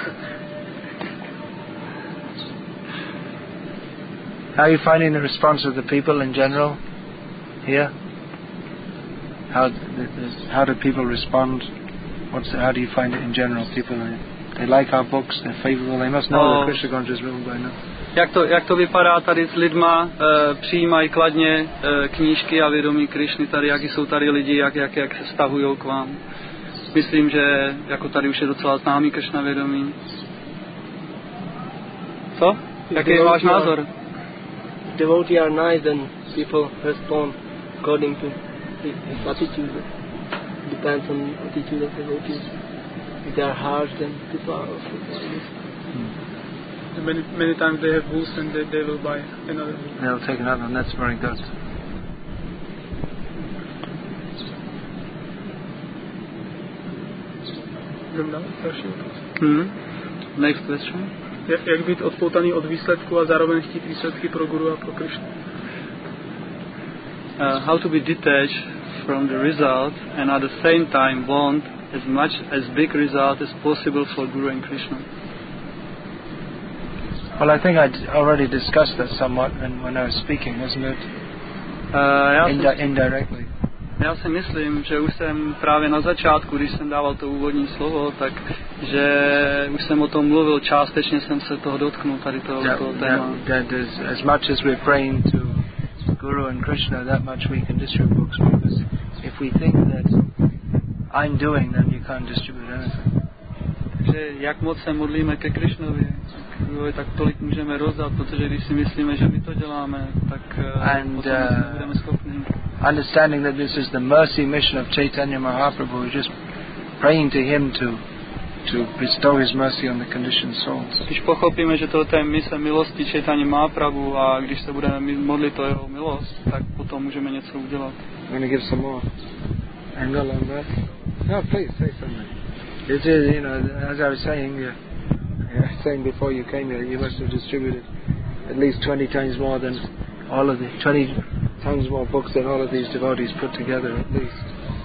How are you finding the response of the people in general here? How the, the, how do people respond? What's the, how do you find it in general? People they like our books, they're favorable. They must know oh. that Krishna Conscious rule by now. Jak to, jak to vypadá tady s lidma, e, přijímají kladně e, knížky a vědomí Krišny tady, jaký jsou tady lidi, jak, jak, jak se vztahují k vám. Myslím, že jako tady už je docela známý Krišna vědomí. Co? Jaký je váš názor? Devotees are nice and people respond according to his attitude. Depends on the attitude of devotees. If they are harsh, then people are also nice. Many, many times they have booths and they, they will buy another book. They'll take another one. That's very good. Hmm. Next question. Jak, jak být odpoutaný od výsledku a zároveň chtít výsledky pro guru a pro Krishnu? Uh, how to be detached from the result and at the same time want as much as big result as possible for Guru and Krishna. Well, I think I already discussed that somewhat when, when I was speaking, wasn't it? Uh, já Indi- indirectly. Já si myslím, že už jsem právě na začátku, když jsem dával to úvodní slovo, tak že už jsem o tom mluvil, částečně jsem se toho dotknul, tady toho, That, toho téma. that, that is, as much as we're praying to Guru and Krishna, that much we can distribute books, because if we think that I'm doing, then you can't distribute anything. Takže jak moc se modlíme ke Krišnovi, tak, tak tolik můžeme rozdat, protože když si myslíme, že my to děláme, tak and, potom uh, nebudeme schopni. understanding that this is the mercy mission of Chaitanya Mahaprabhu, we're just praying to him to to bestow his mercy on the conditioned souls. Když pochopíme, že to je mise milosti Chaitanya Mahaprabhu a když se budeme modlit o jeho milost, tak potom můžeme něco udělat. I'm going to give some more angle on that. No, please say something. It's just, you know, as I was saying, yeah, yeah, saying before you came here, you must have distributed at least twenty times more than all of the twenty times more books than all of these devotees put together, at least.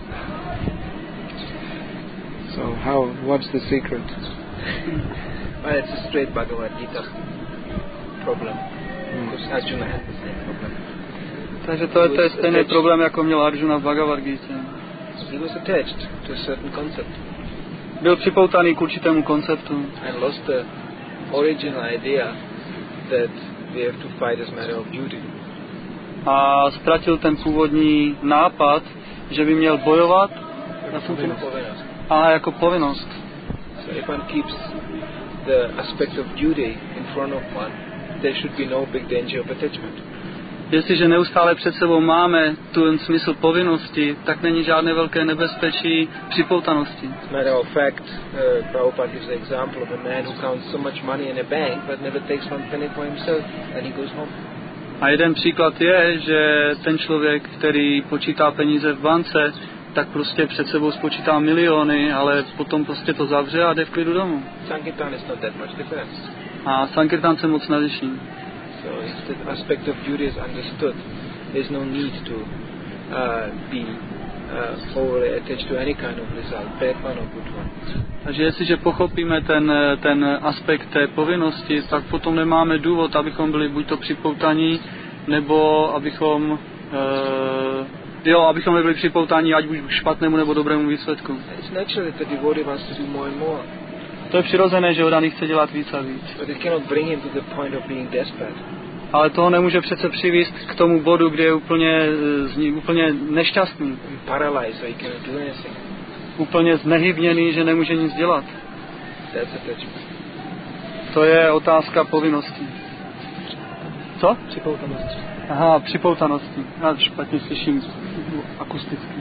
So how? What's the secret? Well, it's a straight Bhagavad Gita problem. Mm. Because Arjuna had the same problem. Takže to je, to je stejný problém, jako měl Arjuna v Bhagavad Gita. He was attached to a certain concept. Byl připoutaný k určitému konceptu. And lost the original idea that we have to fight as a matter of duty. A ztratil ten původní nápad, že by měl bojovat na povinnost. A jako povinnost. So if one keeps the aspect of duty in front of one, there should be no big danger of attachment. Jestliže neustále před sebou máme ten smysl povinnosti, tak není žádné velké nebezpečí připoutanosti. As a matter of fact, uh, Prabhupada gives the example of a man who counts so much money in a bank but never takes one penny for himself and he goes home. A jeden příklad je, že ten člověk, který počítá peníze v bance, tak prostě před sebou spočítá miliony, ale potom prostě to zavře a jde v klidu domů. Sankirtan is not that much difference. A Sankirtan se moc neliší. So if the aspect of duty is understood, there's no need to uh, be uh, overly attached to any kind of result, bad one or good one. Takže jestliže pochopíme ten, ten aspekt té povinnosti, tak potom nemáme důvod, abychom byli buď to připoutaní, nebo abychom uh, jo, abychom nebyli připoutaní ať už k špatnému nebo dobrému výsledku. It's natural that the devotee wants to do more and more. To je přirozené, že odaný chce dělat víc a víc. But it cannot bring him to the point of being desperate. Ale toho nemůže přece přivést k tomu bodu, kde je úplně, úplně nešťastný. Paralyzed, so he cannot do anything. Úplně znehybněný, že nemůže nic dělat. That's attachment. To je otázka povinností. Co? Připoutanosti. Aha, připoutanosti. Já špatně slyším akusticky.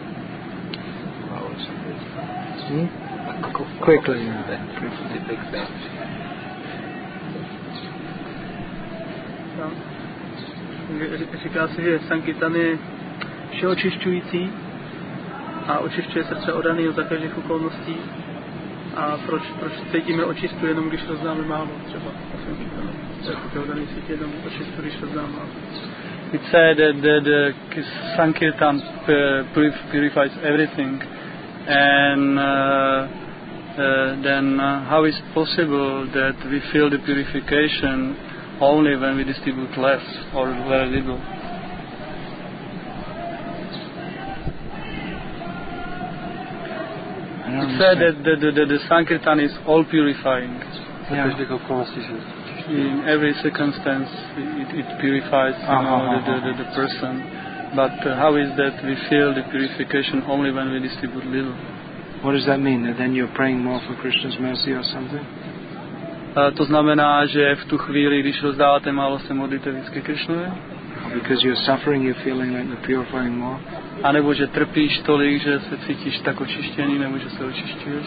Hmm? Quickly. Říká se, že Sankirtan je všeočišťující a očišťuje srdce odaného za každých okolností. A proč, proč cítíme očistu jenom když rozdáme málo, třeba na Sankirtanu. Protože odaný cítí jenom očistu, když rozdáme málo. It said that the, the Sankirtan purifies everything, and uh, uh, then uh, how is it possible that we feel the purification only when we distribute less or very little? It said that the, the, the, the Sankirtan is all purifying. Yeah. In every circumstance, it, it purifies you uh-huh, know, uh-huh. the, the, the person. But uh, how is that we feel the purification only when we distribute little? What does that mean? That then you're praying more for Krishna's mercy or something? Uh, to znamená, že v tu chvíli, když rozdáváte málo, se modlíte víc ke Krishnovi? Because you're suffering, you're feeling like you're purifying more? A nebo že trpíš tolik, že se cítíš tak očištěný, nebo že se očišťuješ?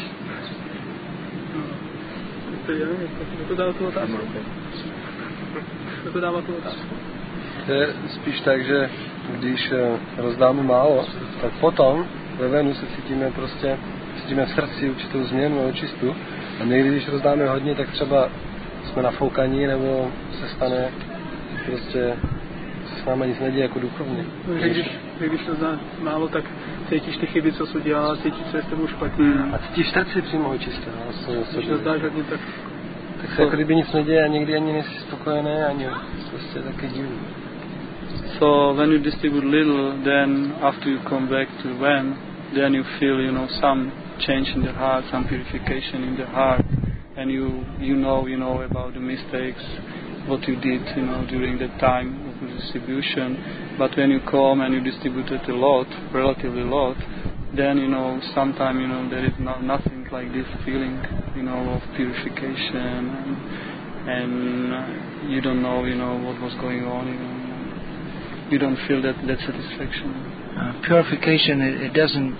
Kdo to dává tu otázku? Kdo to dává tu otázku? To je spíš tak, že když rozdáme málo, tak potom ve venu se cítíme prostě, cítíme v srdci určitou změnu, očistu. A někdy, když rozdáme hodně, tak třeba jsme nafoukaní, nebo se stane prostě, se s námi nic neděje jako duchovně. No, když, když rozdáme málo, tak cítíš ty chyby, co se udělala, cítíš, co je s tebou špatně. Hmm. A cítíš v srdci přímo očisté. Když rozdáš hodně, tak... Tak se jako kdyby nic neděje a někdy ani nejsi spokojený, ani prostě taky divný. So when you distribute little, then after you come back to when, then you feel, you know, some change in the heart, some purification in the heart, and you you know, you know about the mistakes, what you did, you know, during the time of the distribution. But when you come and you distribute it a lot, relatively a lot, then, you know, sometimes, you know, there is no, nothing like this feeling, you know, of purification, and, and uh, you don't know, you know, what was going on, you know. you don't feel that, that satisfaction. Uh, purification, it, it doesn't,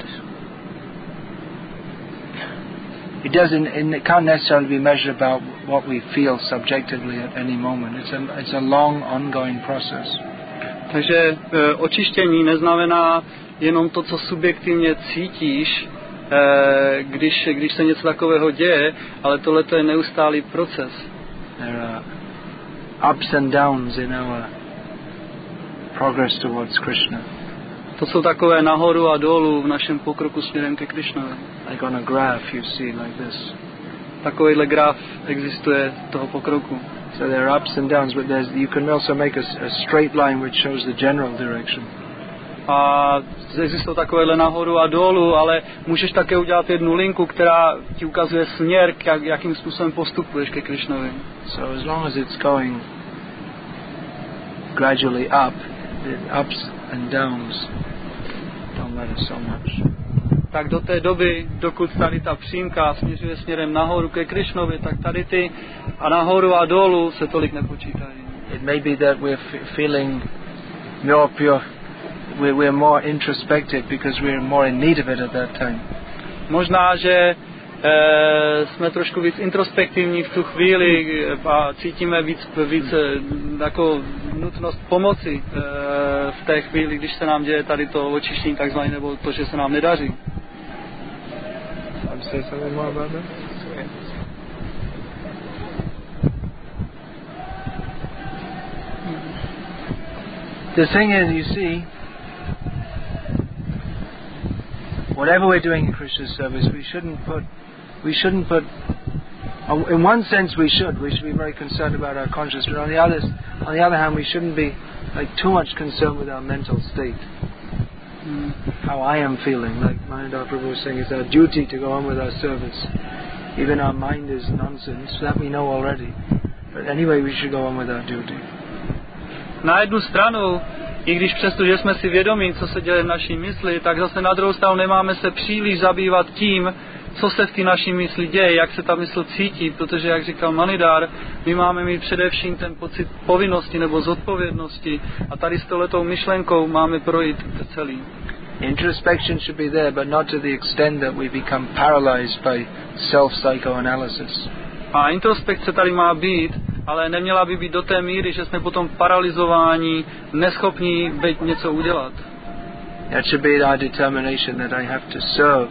it doesn't, it can't necessarily be measured about what we feel subjectively at any moment. It's a, it's a long, ongoing process. Takže e, očištění neznamená jenom to, co subjektivně cítíš, e, když, když se něco takového děje, ale tohle je neustálý proces. There are ups and downs in our progress towards Krishna. To jsou takové nahoru a dolů v našem pokroku směrem ke Krishnovi. Like on a graph you see like this. Takovýhle graf existuje toho pokroku. So there are ups and downs, but there's, you can also make a, a straight line which shows the general direction. A existují takovéhle nahoru a dolů, ale můžeš také udělat jednu linku, která ti ukazuje směr, jak, jakým způsobem postupuješ ke Krishnovi. So as long as it's going gradually up, the ups and downs don't matter so much. Tak do té doby, dokud tady ta přímka směřuje směrem nahoru ke Krishnovi, tak tady ty a nahoru a dolů se tolik nepočítají. It may be that we're f- feeling more pure, we're, we're more introspective because we're more in need of it at that time. Možná, že e, jsme trošku víc introspektivní v tu chvíli a cítíme víc, víc jako nutnost pomoci e, v té chvíli, když se nám děje tady to očištění takzvané, nebo to, že se nám nedaří. Want to say something more about that? The thing is, you see, whatever we're doing in Krishna's service, we shouldn't put, we shouldn't put, in one sense we should, we should be very concerned about our consciousness, but on the other, on the other hand, we shouldn't be like too much concerned with our mental state. Mm. How I am feeling, like Mahendra Prabhu was saying, it's our duty to go on with our service. Even our mind is nonsense, that we know already. But anyway, we should go on with our duty. Na jednu stranu, i když přesto, že jsme si vědomí, co se děje v naší mysli, tak zase na druhou stranu nemáme se příliš zabývat tím, co se v té naší mysli děje, jak se ta mysl cítí, protože, jak říkal Manidhar, my máme mít především ten pocit povinnosti nebo zodpovědnosti a tady s touhletou myšlenkou máme projít celý. Introspection should be there, but not to the extent that we become paralyzed by self-psychoanalysis. A introspekce tady má být, ale neměla by být do té míry, že jsme potom paralizováni, neschopní být něco udělat. That should be our determination that I have to serve.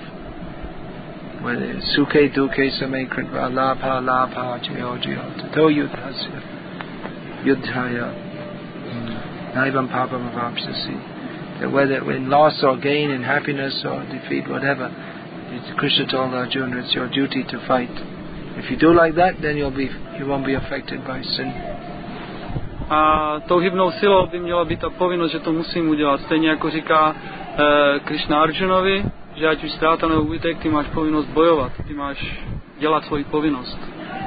Sukhe dukhe same kritva labha labha jayo jayo tato yudhasya yudhaya naivam papam avapsasi. That whether in loss or gain, in happiness or defeat, whatever, Krishna told Arjuna, it's your duty to fight. If you do like that, then you'll be, you won't be affected by sin. A tou hybnou silou by měla být ta povinnost, že to musím udělat. Stejně jako říká e, Krishna Arjunovi, že ať už ztráta nebo úbytek, ty máš povinnost bojovat, ty máš dělat svoji povinnost.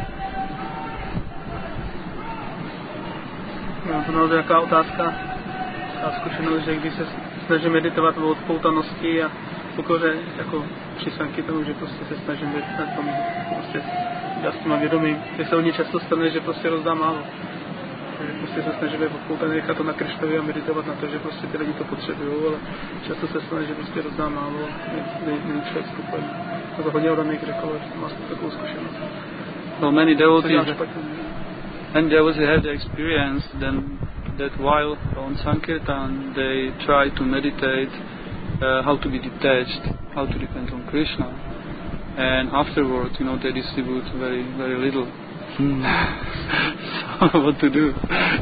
No, to naozaj jaká otázka, ta zkušenost, že když se snažím meditovat o odpoutanosti a pokoře, jako při sankitanu, že prostě se snažím být na tom, prostě dělat s těma vědomím. Když se hodně často stane, že prostě rozdám málo. Takže prostě se snažím být odpoutaný, nechat to na Krišnovi a meditovat na to, že prostě ty lidi to potřebují, ale často se stane, že prostě rozdám málo a není člověk spokojený. A za hodně odaných řekl, že má takovou zkušenost. So many devotees, and devotees have the experience then that while on Sankirtan they try to meditate uh, how to be detached, how to depend on Krishna, and afterwards, you know, they distribute very, very little. Hmm. So what to do?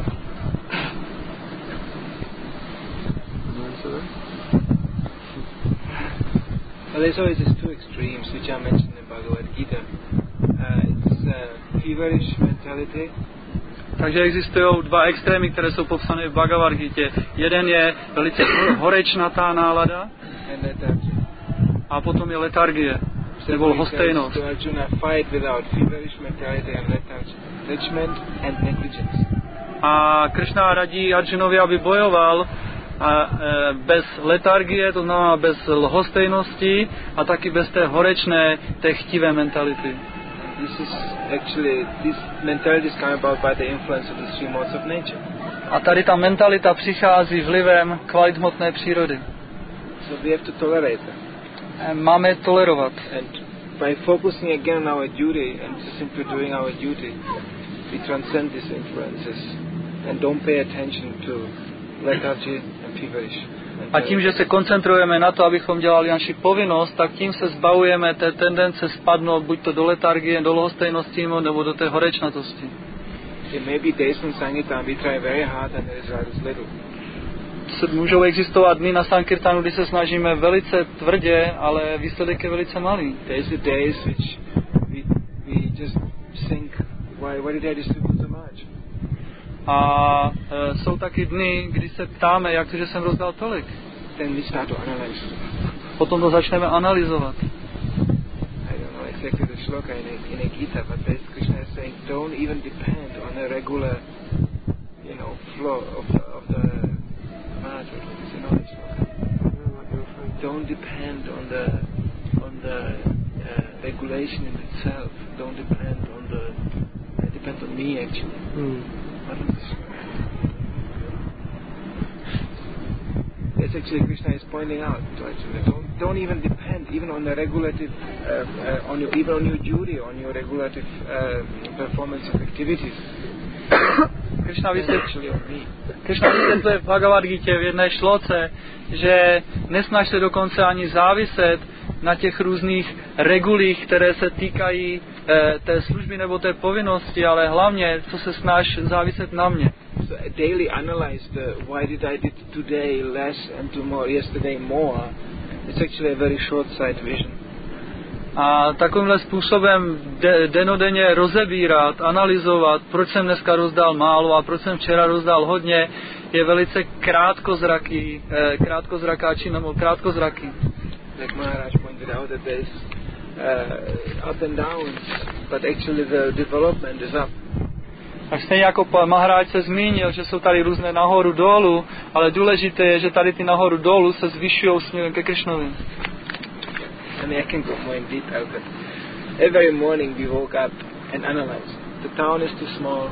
Well, there's always these two extremes which are mentioned in Bhagavad Gita. Uh, it's uh, feverish mentality. Takže existují dva extrémy, které jsou popsané v Bhagavad Gita. Jeden je velice horečnatá nálada a potom je letargie, nebo lhostejnost. A Krishna radí Arjunovi, aby bojoval a, e, bez letargie, to znamená bez lhostejnosti a taky bez té horečné, té chtivé mentality. This is actually, this mentality is come about by the influence of the three modes of nature. A tady ta mentalita přichází vlivem kvalit hmotné přírody. So we have to tolerate them. Máme tolerovat. And by focusing again on our duty and simply doing our duty, we transcend these influences and don't pay attention to lethargy and feverish. A tím, že se koncentrujeme na to, abychom dělali naši povinnost, tak tím se zbavujeme té tendence spadnout buď to do letargie, do lhostejnosti, nebo do té horečnatosti. There may be days in Sankirtan we try very hard and the result is little. Můžou existovat dny na Sankirtanu, kdy se snažíme velice tvrdě, ale výsledek je velice malý. There is a days which we, we just think, why, why did I distribute so much? A e, jsou taky dny, kdy se ptáme, jak to, že jsem rozdal tolik. Then we start to analyze. Potom to začneme analyzovat. I don't know exactly the shloka in a, in a Gita, but there Krishna is saying, don't even depend on a regular, you know, flow of the, of the Maharaj, you know the shloka. Don't depend on the on the uh, regulation in itself. Don't depend on the. Uh, depend on me actually. Hmm. That's actually Krishna is pointing out to Arjuna. Don't, don't even depend even on the regulative, uh, uh, on your, even on your duty, on your regulative uh, performance of activities. Krishna vysvětluje, Krishna vysvětluje v Bhagavad Gita v jedné šloce, že nesnaž se dokonce ani záviset na těch různých regulích, které se týkají e, té služby nebo té povinnosti, ale hlavně, co se snaž záviset na mě. So daily analyze the why did I did today less and tomorrow yesterday more. It's actually a very short-sighted vision. A takovýmhle způsobem de, denodenně rozebírat, analyzovat, proč jsem dneska rozdal málo a proč jsem včera rozdal hodně, je velice krátkozraký, eh, krátkozraká či nebo krátkozraký. Like Maharaj pointed out that there is uh, up and downs, but actually the development is up. Tak stejně jako Maharaj se zmínil, že jsou tady různé nahoru dolů, ale důležité je, že tady ty nahoru dolů se zvyšují směrem ke Krishnovi. I mean, I can go more in detail, but every morning we woke up and analyzed. The town is too small.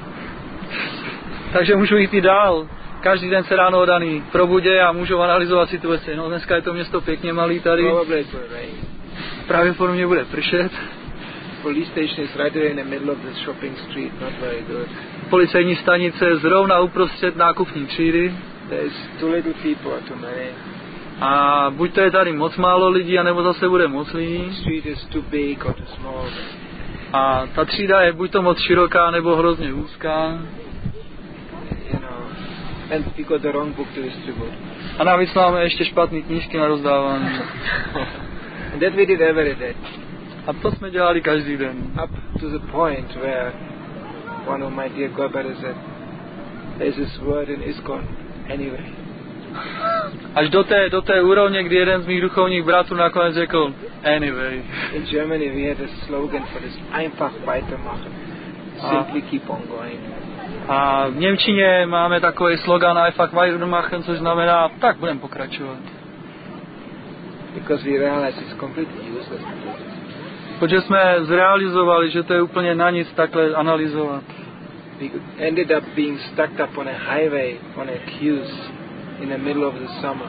Takže můžu jít i dál. Každý den se ráno daný probudě a můžu analyzovat situaci. No dneska je to město pěkně malý tady. Pravděpodobně bude pršet. Police station is right there in the middle of the shopping street, not very good. Policejní stanice zrovna uprostřed nákupní třídy. There is too little people or too many. A buď to je tady moc málo lidí, anebo zase bude moc lidí. Street is too big or too small. A ta třída je buď to moc široká, nebo hrozně úzká. You know, and we got the wrong book to distribute. A navíc máme ještě špatný knížky na rozdávání. And that we did every day. A to jsme dělali každý den. Up to the point where one of my dear godbrothers said, there's this word in ISKCON, anyway. Až do té, do té úrovně, kdy jeden z mých duchovních bratrů nakonec řekl anyway. In Germany we had a slogan for this, einfach weitermachen. Simply keep on going. A v němčině máme takový slogan einfach weitermachen, což znamená, tak budeme pokračovat. Because we realize it's completely useless. Protože jsme zrealizovali, že to je úplně na nic takhle analyzovat. We ended up being stuck up on a highway, on a queues in the middle of the summer,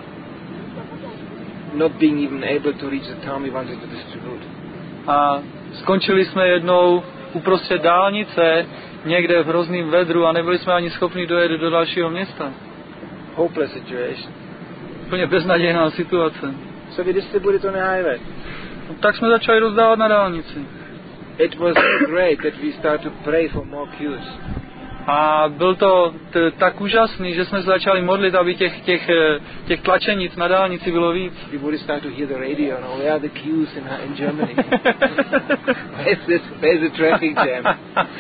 not being even able to reach the town we wanted to distribute. A skončili jsme jednou uprostřed dálnice, někde v hrozným vedru a nebyli jsme ani schopni dojet do dalšího města. Hopeless situation. Úplně beznadějná situace. So we distributed on a highway. Tak jsme začali rozdávat na dálnici. It was great that we started to pray for more queues. A byl to t- tak úžasný, že jsme se začali modlit, aby těch, těch, těch tlačenic na dálnici bylo víc. We would start to hear the radio now. Where are the queues in, in Germany? Where's this? Where's the traffic jam?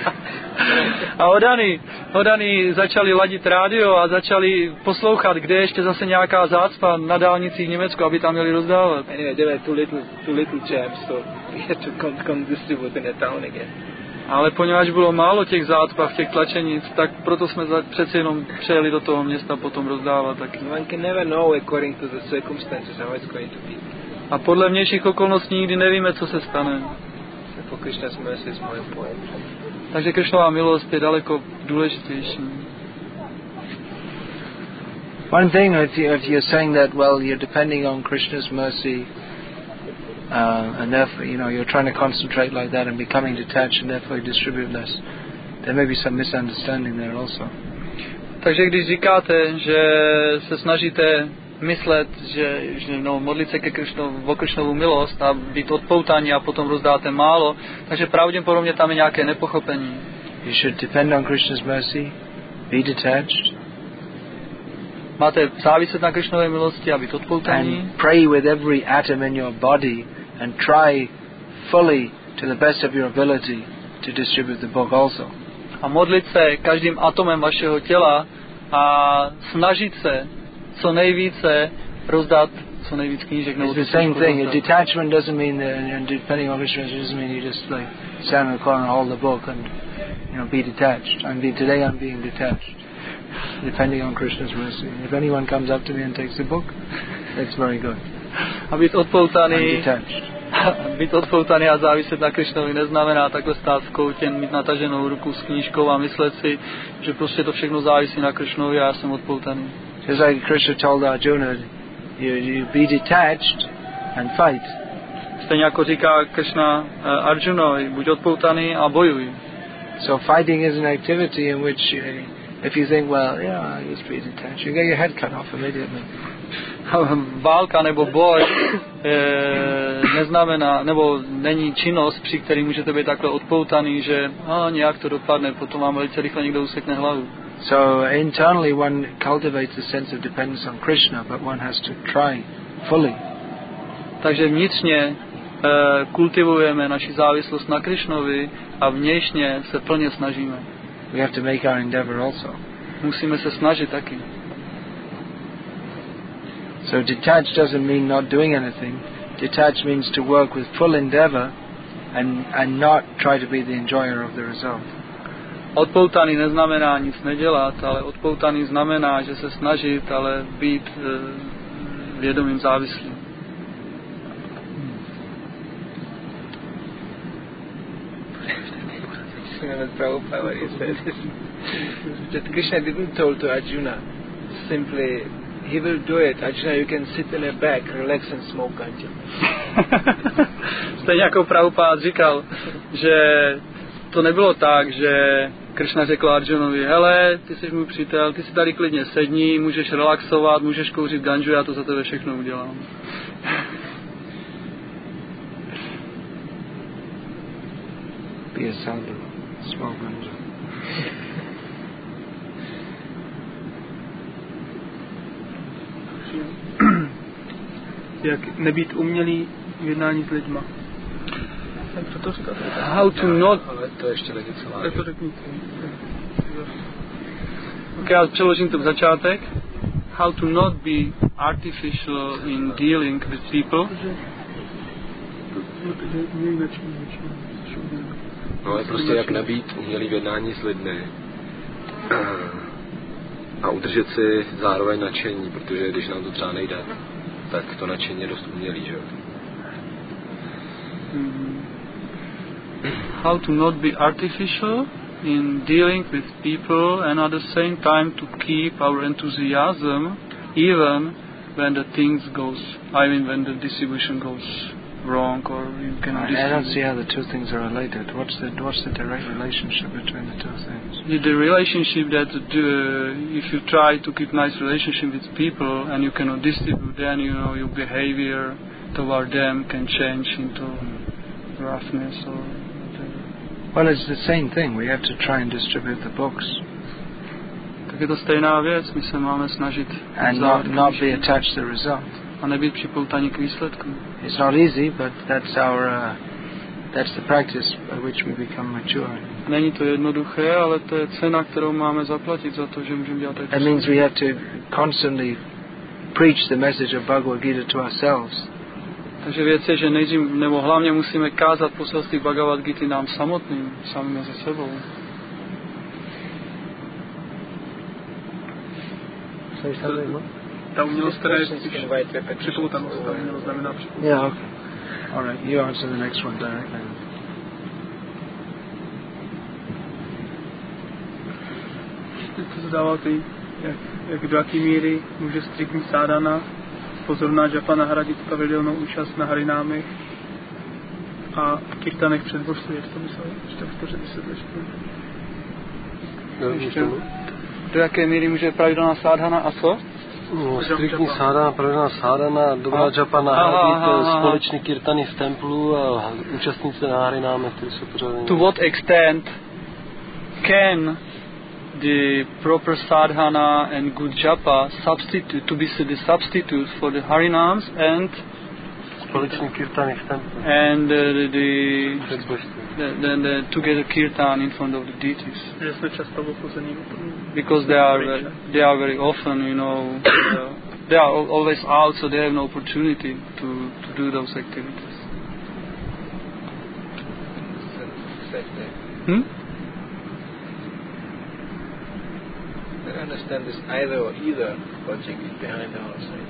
A odany, odany začali ladit rádio a začali poslouchat, kde ještě zase nějaká zácpa na dálnici v Německu, aby tam měli rozdávat. Anyway, there were too little, too little jams, so we had to come, come distribute in the town again. Ale poněvadž bylo málo těch zácpav, těch tlačenic, tak proto jsme za, přeci jenom přejeli do toho města potom rozdávat taky. One can never know according to the circumstances how it's going to be. A podle vnějších okolností nikdy nevíme, co se stane. For Krishna's mercy is more important. Takže Krishnova milost je daleko důležitější. One thing, if, you, if you're saying that, well, you're depending on Krishna's mercy, uh, and therefore, you know, you're trying to concentrate like that and becoming detached, and therefore you distribute less, there may be some misunderstanding there also. Takže když říkáte, že se snažíte myslet, že, že no, modlit se ke Kršno, o Kršnovu milost a být odpoutaní a potom rozdáte málo, takže pravděpodobně tam je nějaké nepochopení. You should depend on Krishna's mercy, be detached. Máte záviset na Kršnově milosti a být odpoutaní. And pray with every atom in your body and try fully to the best of your ability to distribute the book also. A modlit se každým atomem vašeho těla a snažit se co nejvíce rozdat co nejvíc knížek. It's the same thing. A detachment doesn't mean that, and depending on Krishna, it doesn't mean you just like stand in the corner and hold the book and, you know, be detached. I'm being, today I'm being detached, depending on Krishna's mercy. If anyone comes up to me and takes the book, that's very good. A být odpoutaný, I'm detached. být odpoutaný a záviset na Krishnovi neznamená takhle stát v koutě, mít nataženou ruku s knížkou a myslet si, že prostě to všechno závisí na Krishnovi a já jsem odpoutaný. Just like Krishna told Arjuna, you, you be detached and fight. Stejně jako říká Krishna uh, Arjunovi, buď odpoutaný a bojuj. So fighting is an activity in which uh, if you think, well, yeah, I just be detached, you get your head cut off immediately. Válka nebo boj e, neznamená, nebo není činnost, při který můžete být takhle odpoutaný, že a, nějak to dopadne, potom vám velice rychle někdo usekne hlavu. So internally one cultivates a sense of dependence on Krishna, but one has to try fully. Takže vnitřně e, kultivujeme naši závislost na Krishnovi a vnějšně se plně snažíme. We have to make our endeavor also. Musíme se snažit taky. So detached doesn't mean not doing anything. Detached means to work with full endeavor and, and not try to be the enjoyer of the result. Odpoutaný neznamená nic nedělat, ale odpoutaný znamená, že se snažit, ale být e, vědomým závislým. Prabhupada said that Krishna didn't tell to Arjuna simply he will do it. Arjuna, you can sit in a back, relax and smoke ganja. Stejně jako Prabhupada říkal, že to nebylo tak, že Krishna řekl Arjunovi, hele, ty jsi můj přítel, ty si tady klidně sedni, můžeš relaxovat, můžeš kouřit ganžu, já to za tebe všechno udělám. Be a sadhu, smoke ganja. Jak nebýt umělý v jednání s lidma. Jak to říkat? How to not... Ale to ještě není celá. Jak to řekni? Ok, já přeložím to v začátek. How to not be artificial in dealing with people. No ale prostě jak nebýt umělý v jednání s lidmi a udržet si zároveň nadšení, protože když nám to třeba nejde, tak to nadšení je dost umělý, že jo? How to not be artificial in dealing with people and at the same time to keep our enthusiasm even when the things goes, I mean when the distribution goes wrong or you can I, I don't see how the two things are related. What's the what's the direct relationship between the two things? The relationship that uh, if you try to keep nice relationship with people and you cannot distribute, then you know your behavior toward them can change into roughness or whatever. Well, it's the same thing. We have to try and distribute the books. Tak je to stejná věc, my se máme snažit and not, not be attached to the result. A nebýt připoutaní k výsledku. It's not easy, but that's our uh, that's the practice by which we become mature. Není to jednoduché, ale to je cena, kterou máme zaplatit za to, že můžeme dělat tak. That means we have to constantly preach the message of Bhagavad Gita to ourselves. Takže věc je, že nejdřív, nebo hlavně musíme kázat poselství Bhagavad Gita nám samotným, sami mezi sebou. Ta umělost, která je spíš připoutanost, ta umělost znamená připoutanost. Yeah, okay. All right, you answer the next one directly. Ty to zadával ty jak, jak do jaký míry může striktní sádhana pozorná japa nahradit pravidelnou účast na harinámech a kirtanech před božství, jak to myslel, ještě vtoře vysvětleš. Ještě, do jaké míry může pravidelná sádhana a co? No, striktní sádhana, pravidelná sádhana, dobrá japa nahradit společný kirtany v templu a účastníci na harinámech, které jsou pořádané. To what extent can the proper sadhana and good japa substitute to be the substitute for the harinams and společný kirtany v templu and uh, the the, the, the, the together kirtan in front of the deities, because they are uh, they are very often, you know, uh, they are always out, so they have no opportunity to to do those activities. Hmm? I understand this either or either logic behind the whole thing.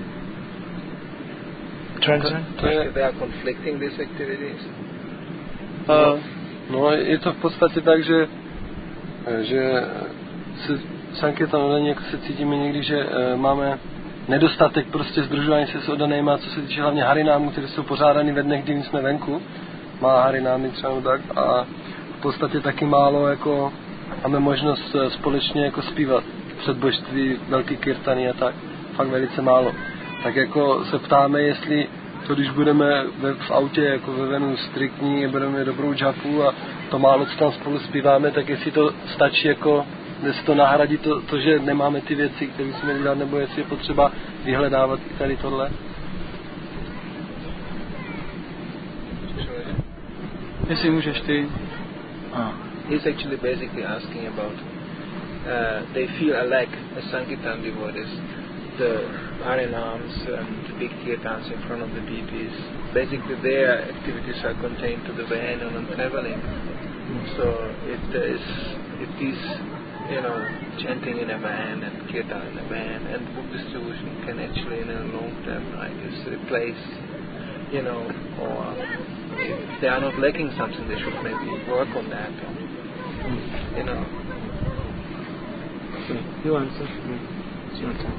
Translate? They are conflicting these activities. Uh, no, je to v podstatě tak, že že se Sankirtanodaní, jako se cítíme někdy, že uh, máme nedostatek prostě združování se s oddanýma, co se týče hlavně harinámů, které jsou pořádány ve dnech, kdy jsme venku. Má harinámy třeba tak a v podstatě taky málo jako máme možnost společně jako zpívat před božství, velký kirtany a tak, fakt velice málo. Tak jako se ptáme, jestli to, když budeme ve, v autě jako ve venu striktní, budeme dobrou džapu a to málo, co tam spolu zpíváme, tak jestli to stačí jako, jestli to nahradí to, to, že nemáme ty věci, které jsme dělat, nebo jestli je potřeba vyhledávat i tady tohle. Jestli můžeš ty. Ah. He's actually basically asking about uh, they feel a lack as Sankirtan devotees, the harinams and the big kirtans in front of the deities. Basically their activities are contained to the van and on traveling. Mm. So if there is, if these, you know, chanting in a van and kirtan in a van and book distribution can actually in a long term, I guess, replace, you know, or if they are not lacking something, they should maybe work on that. Mm. You know. You answer. It's your turn.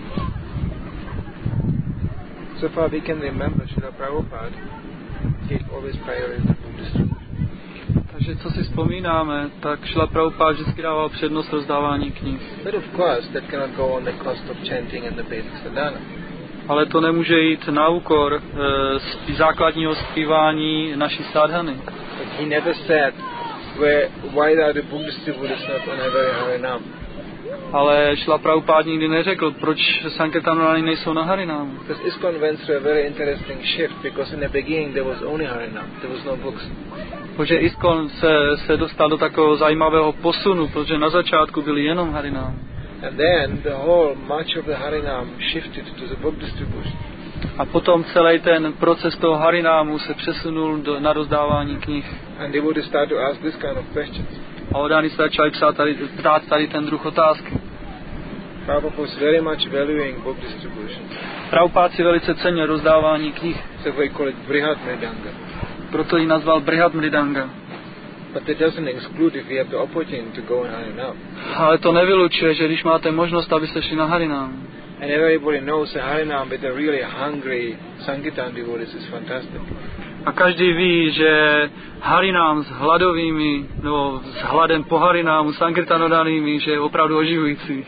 So far we can remember Srila Prabhupada gave always priority to book distribution. Takže co si vzpomínáme, tak Šrila Prabhupada vždycky dával přednost rozdávání knih. But of course that cannot go on the cost of chanting and the basic sadhana. Ale to nemůže jít na úkor e, základního zpívání naší sadhany. But he never said where, why are the book distributors not on every harinam. Ale Šrila Prabhupada nikdy neřekl, proč Sankirtanodáni nejsou na harinámu. Because ISKCON went through a very interesting shift, because in the beginning there was only harinam, there was no books. Protože ISKCON se, se dostal do takového zajímavého posunu, protože na začátku byly jenom harinám. And then the whole much of the harinam shifted to the book distribution. A potom celý ten proces toho harinámu se přesunul do, na rozdávání knih. And they would start to ask this kind of questions. A odáni se začali ptát tady, ptát tady ten druh otázky. Prabhupada was very much valuing book distribution. Prabhupada si velice cenil rozdávání knih. So we call it Brihad Mridanga. Proto ji nazval Brihad Mridanga. But that doesn't exclude if we have the opportunity to go on Harinam. Ale to nevylučuje, že když máte možnost, abyste šli na Harinam. And everybody knows that Harinam with a really hungry Sankirtan devotees is fantastic. A každý ví, že Harinam s hladovými, nebo s hladem po Harinámu, Sankirtanodanými, že je opravdu oživující.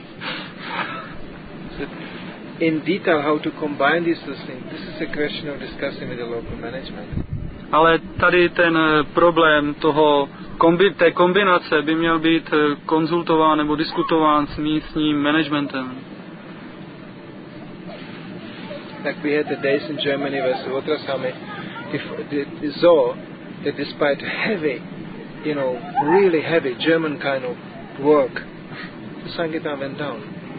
In detail how to combine these things, this is a question of discussing with the local management. Ale tady ten problém toho, kombi, té kombinace by měl být konzultován nebo diskutován s místním managementem. Like we had the days in Germany where Suhotra Swami saw that despite heavy, you know, really heavy German kind of work, the Sankirtan went down.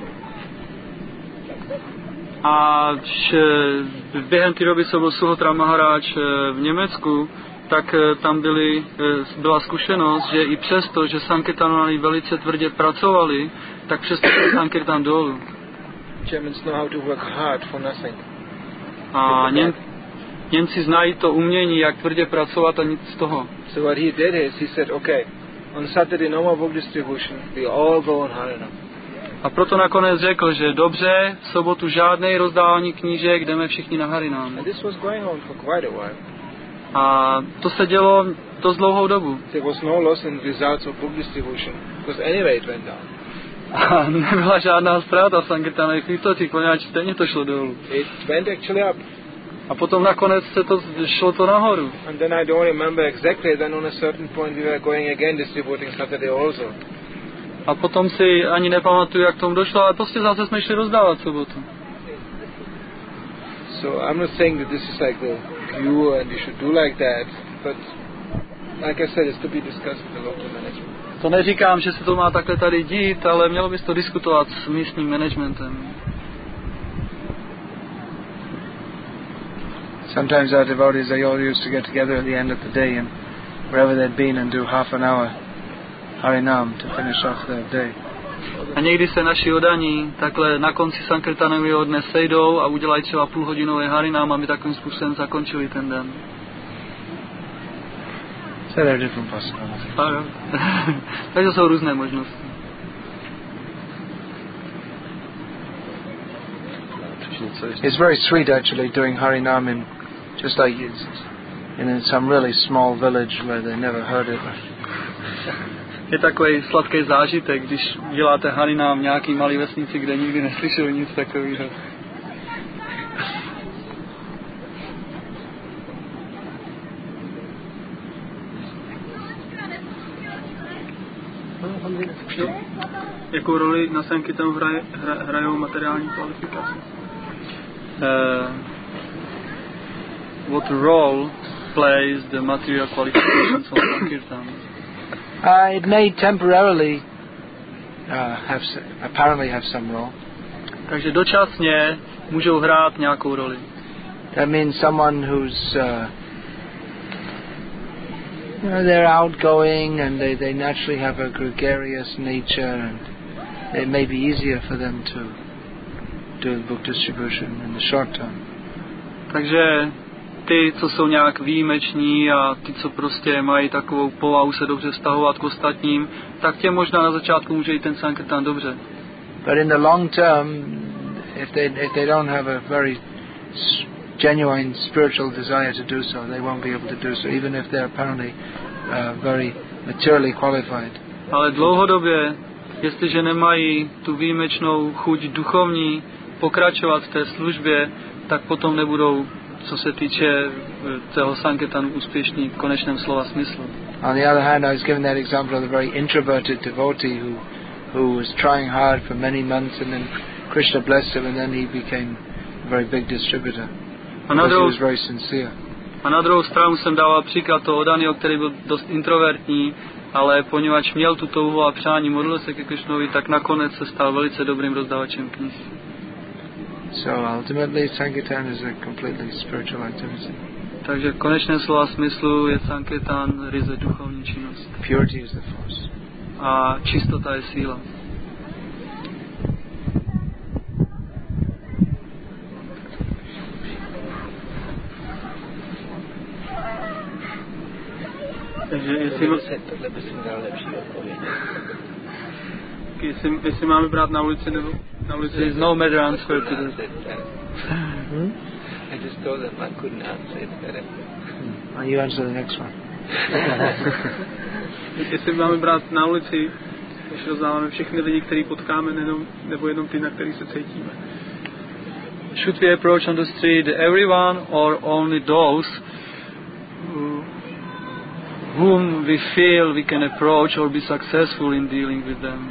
A během té doby, co byl Suhotra Maharaj v Německu, tak tam byly, byla zkušenost, že i přesto, že Sankirtanodáni velice tvrdě pracovali, tak přesto se Sankirtan dolů. Germans know how to work hard for nothing. A Něm, Němci znají to umění, jak tvrdě pracovat a nic z toho. So what he did is, he said, okay, on Saturday no more book distribution, we all go on Harinam. A proto nakonec řekl, že dobře, v sobotu žádné rozdávání knížek, jdeme všichni na Harinám. And this was going on for quite a while. A to se dělo dost dlouhou dobu. There was no loss in results of book distribution, because anyway it went down. A nebyla žádná ztráta Sankirtanových lítosti, poněvadž stejně to šlo dolů. It went actually up. A potom nakonec se to šlo to nahoru. And then I don't remember exactly, then on a certain point we were going again distributing Saturday also. A potom si ani nepamatuju, jak tomu došlo, ale prostě zase jsme šli rozdávat sobotu. So I'm not saying that this is like the cure and you should do like that, but like I said, it's to be discussed with the local management. To neříkám, že se to má takhle tady dít, ale mělo bys to diskutovat s místním managementem. Sometimes our devotees, they all used to get together at the end of the day and wherever they'd been and do half an hour Harinam to finish off their day. A někdy se naši oddaní takhle na konci Sankirtanového dne sejdou a udělají třeba půlhodinové Harinam, aby takovým způsobem zakončili ten den. So there are different possibilities. Takže jsou různé možnosti. It's very sweet actually doing Harinam in just like it's in some really small village where they never heard it. Je takový sladký zážitek, když děláte Harinam v nějaký malý vesnici, kde nikdy neslyšel nic takového. Jakou roli na Sankirtanu hraje, hra, hrajou materiální kvalifikace? Uh, what role plays the material qualifications of Sankirtan? Uh, it may temporarily uh, have s- apparently have some role. Takže dočasně můžou hrát nějakou roli. That means someone who's uh, you know, they're outgoing and they, they naturally have a gregarious nature, and it may be easier for them to do the book distribution in the short term. Takže ty, co jsou nějak výjimeční a ty, co prostě mají takovou povahu se dobře vztahovat k ostatním, tak těm možná na začátku může jít ten Sankirtan dobře. But in the long term, if they if they don't have a very s- genuine spiritual desire to do so, they won't be able to do so, even if they're apparently uh, very materially qualified. Ale dlouhodobě, jestliže nemají tu výjimečnou chuť duchovní pokračovat v té službě, tak potom nebudou, co se týče toho Sankirtanu, úspěšní v konečném slova smyslu. On the other hand, I was given that example of a very introverted devotee who who was trying hard for many months, and then Krishna blessed him, and then he became a very big distributor. A na, Because he druhou, was very sincere. a na druhou stranu jsem dával příklad toho Odanyho, který byl dost introvertní, ale poněvadž měl tu touhu a přání, modlil se ke Krishnovi, tak nakonec se stal velice dobrým rozdávačem knih. So ultimately, Sankirtan is a completely spiritual activity. Takže v konečném slova smyslu je Sankirtan ryze duchovní činnost. Purity is the force. A čistota je síla. Takže jestli, Tohle by si dal lepší odpověď. jestli, jestli máme brát na ulici nebo na ulici. There is no better answer to this. Hmm? I just told them I couldn't answer it better. Well, you answer the next one. Jestli máme brát na ulici, když rozdáváme všechny lidi, který potkáme, nejenom, nebo jenom ty, na který se cítíme. Should we approach on the street everyone or only those who, whom we feel we can approach or be successful in dealing with them?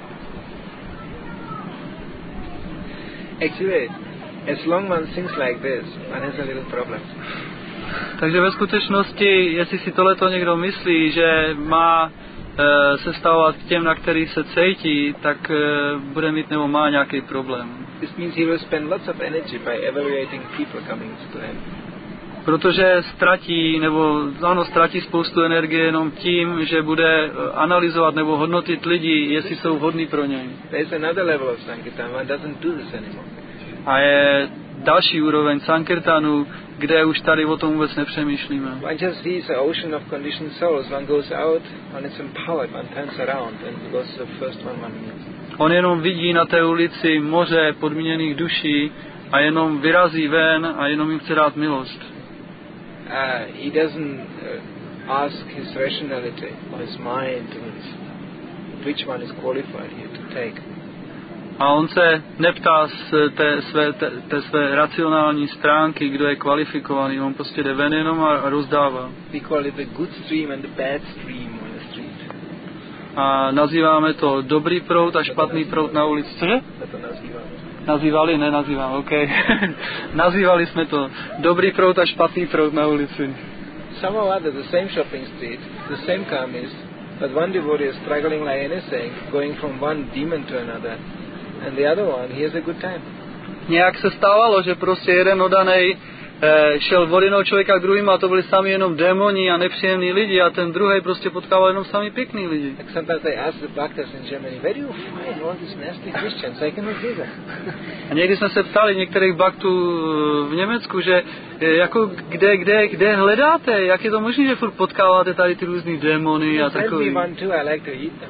Actually, as long one thinks like this, one has a little problem. Takže ve skutečnosti, jestli si tohleto někdo myslí, že má e, se stavovat k těm, na který se cítí, tak e, bude mít nebo má nějaký problém. This means he will spend lots of energy by evaluating people coming to him. Protože ztratí, nebo ano, ztratí spoustu energie jenom tím, že bude analyzovat nebo hodnotit lidi, jestli jsou vhodní pro něj. There is another level of Sankirtan, one doesn't do this anymore. A je další úroveň Sankirtanu, kde už tady o tom vůbec nepřemýšlíme. One just sees an ocean of conditioned souls. One goes out, one is empowered, one turns around and goes to the first one one meets. On jenom vidí na té ulici moře podmíněných duší a jenom vyrazí ven a jenom jim chce dát milost. Uh, he doesn't uh, ask his rationality or his mind which one is qualified here to take. A on se neptá z té své, té, té své racionální stránky, kdo je kvalifikovaný, on prostě jde ven jenom a, a rozdává. We call it the good stream and the bad stream on the street. A nazýváme to dobrý proud a špatný proud na ulici. Cože? To nazýváme. Nazývali? Ne, nazývám, OK. Nazývali jsme to dobrý proud a špatný proud na ulici. Somehow or other, the same shopping street, the same karmis, but one devotee is struggling like anything, going from one demon to another, and the other one, he has a good time. Nějak se stávalo, že prostě jeden odanej eh, šel od jednoho člověka k druhým a to byli sami jenom démoni a nepříjemní lidi a ten druhý prostě potkával jenom sami pěkný lidi. Like sometimes they ask the bhaktas in Germany, where do you find all these nasty Christians? I cannot do that. A někdy jsme se ptali některých bhaktů v Německu, že jako kde, kde, kde hledáte, jak je to možné, že furt potkáváte tady ty různý démony a takový. Send me one too, I like to eat them.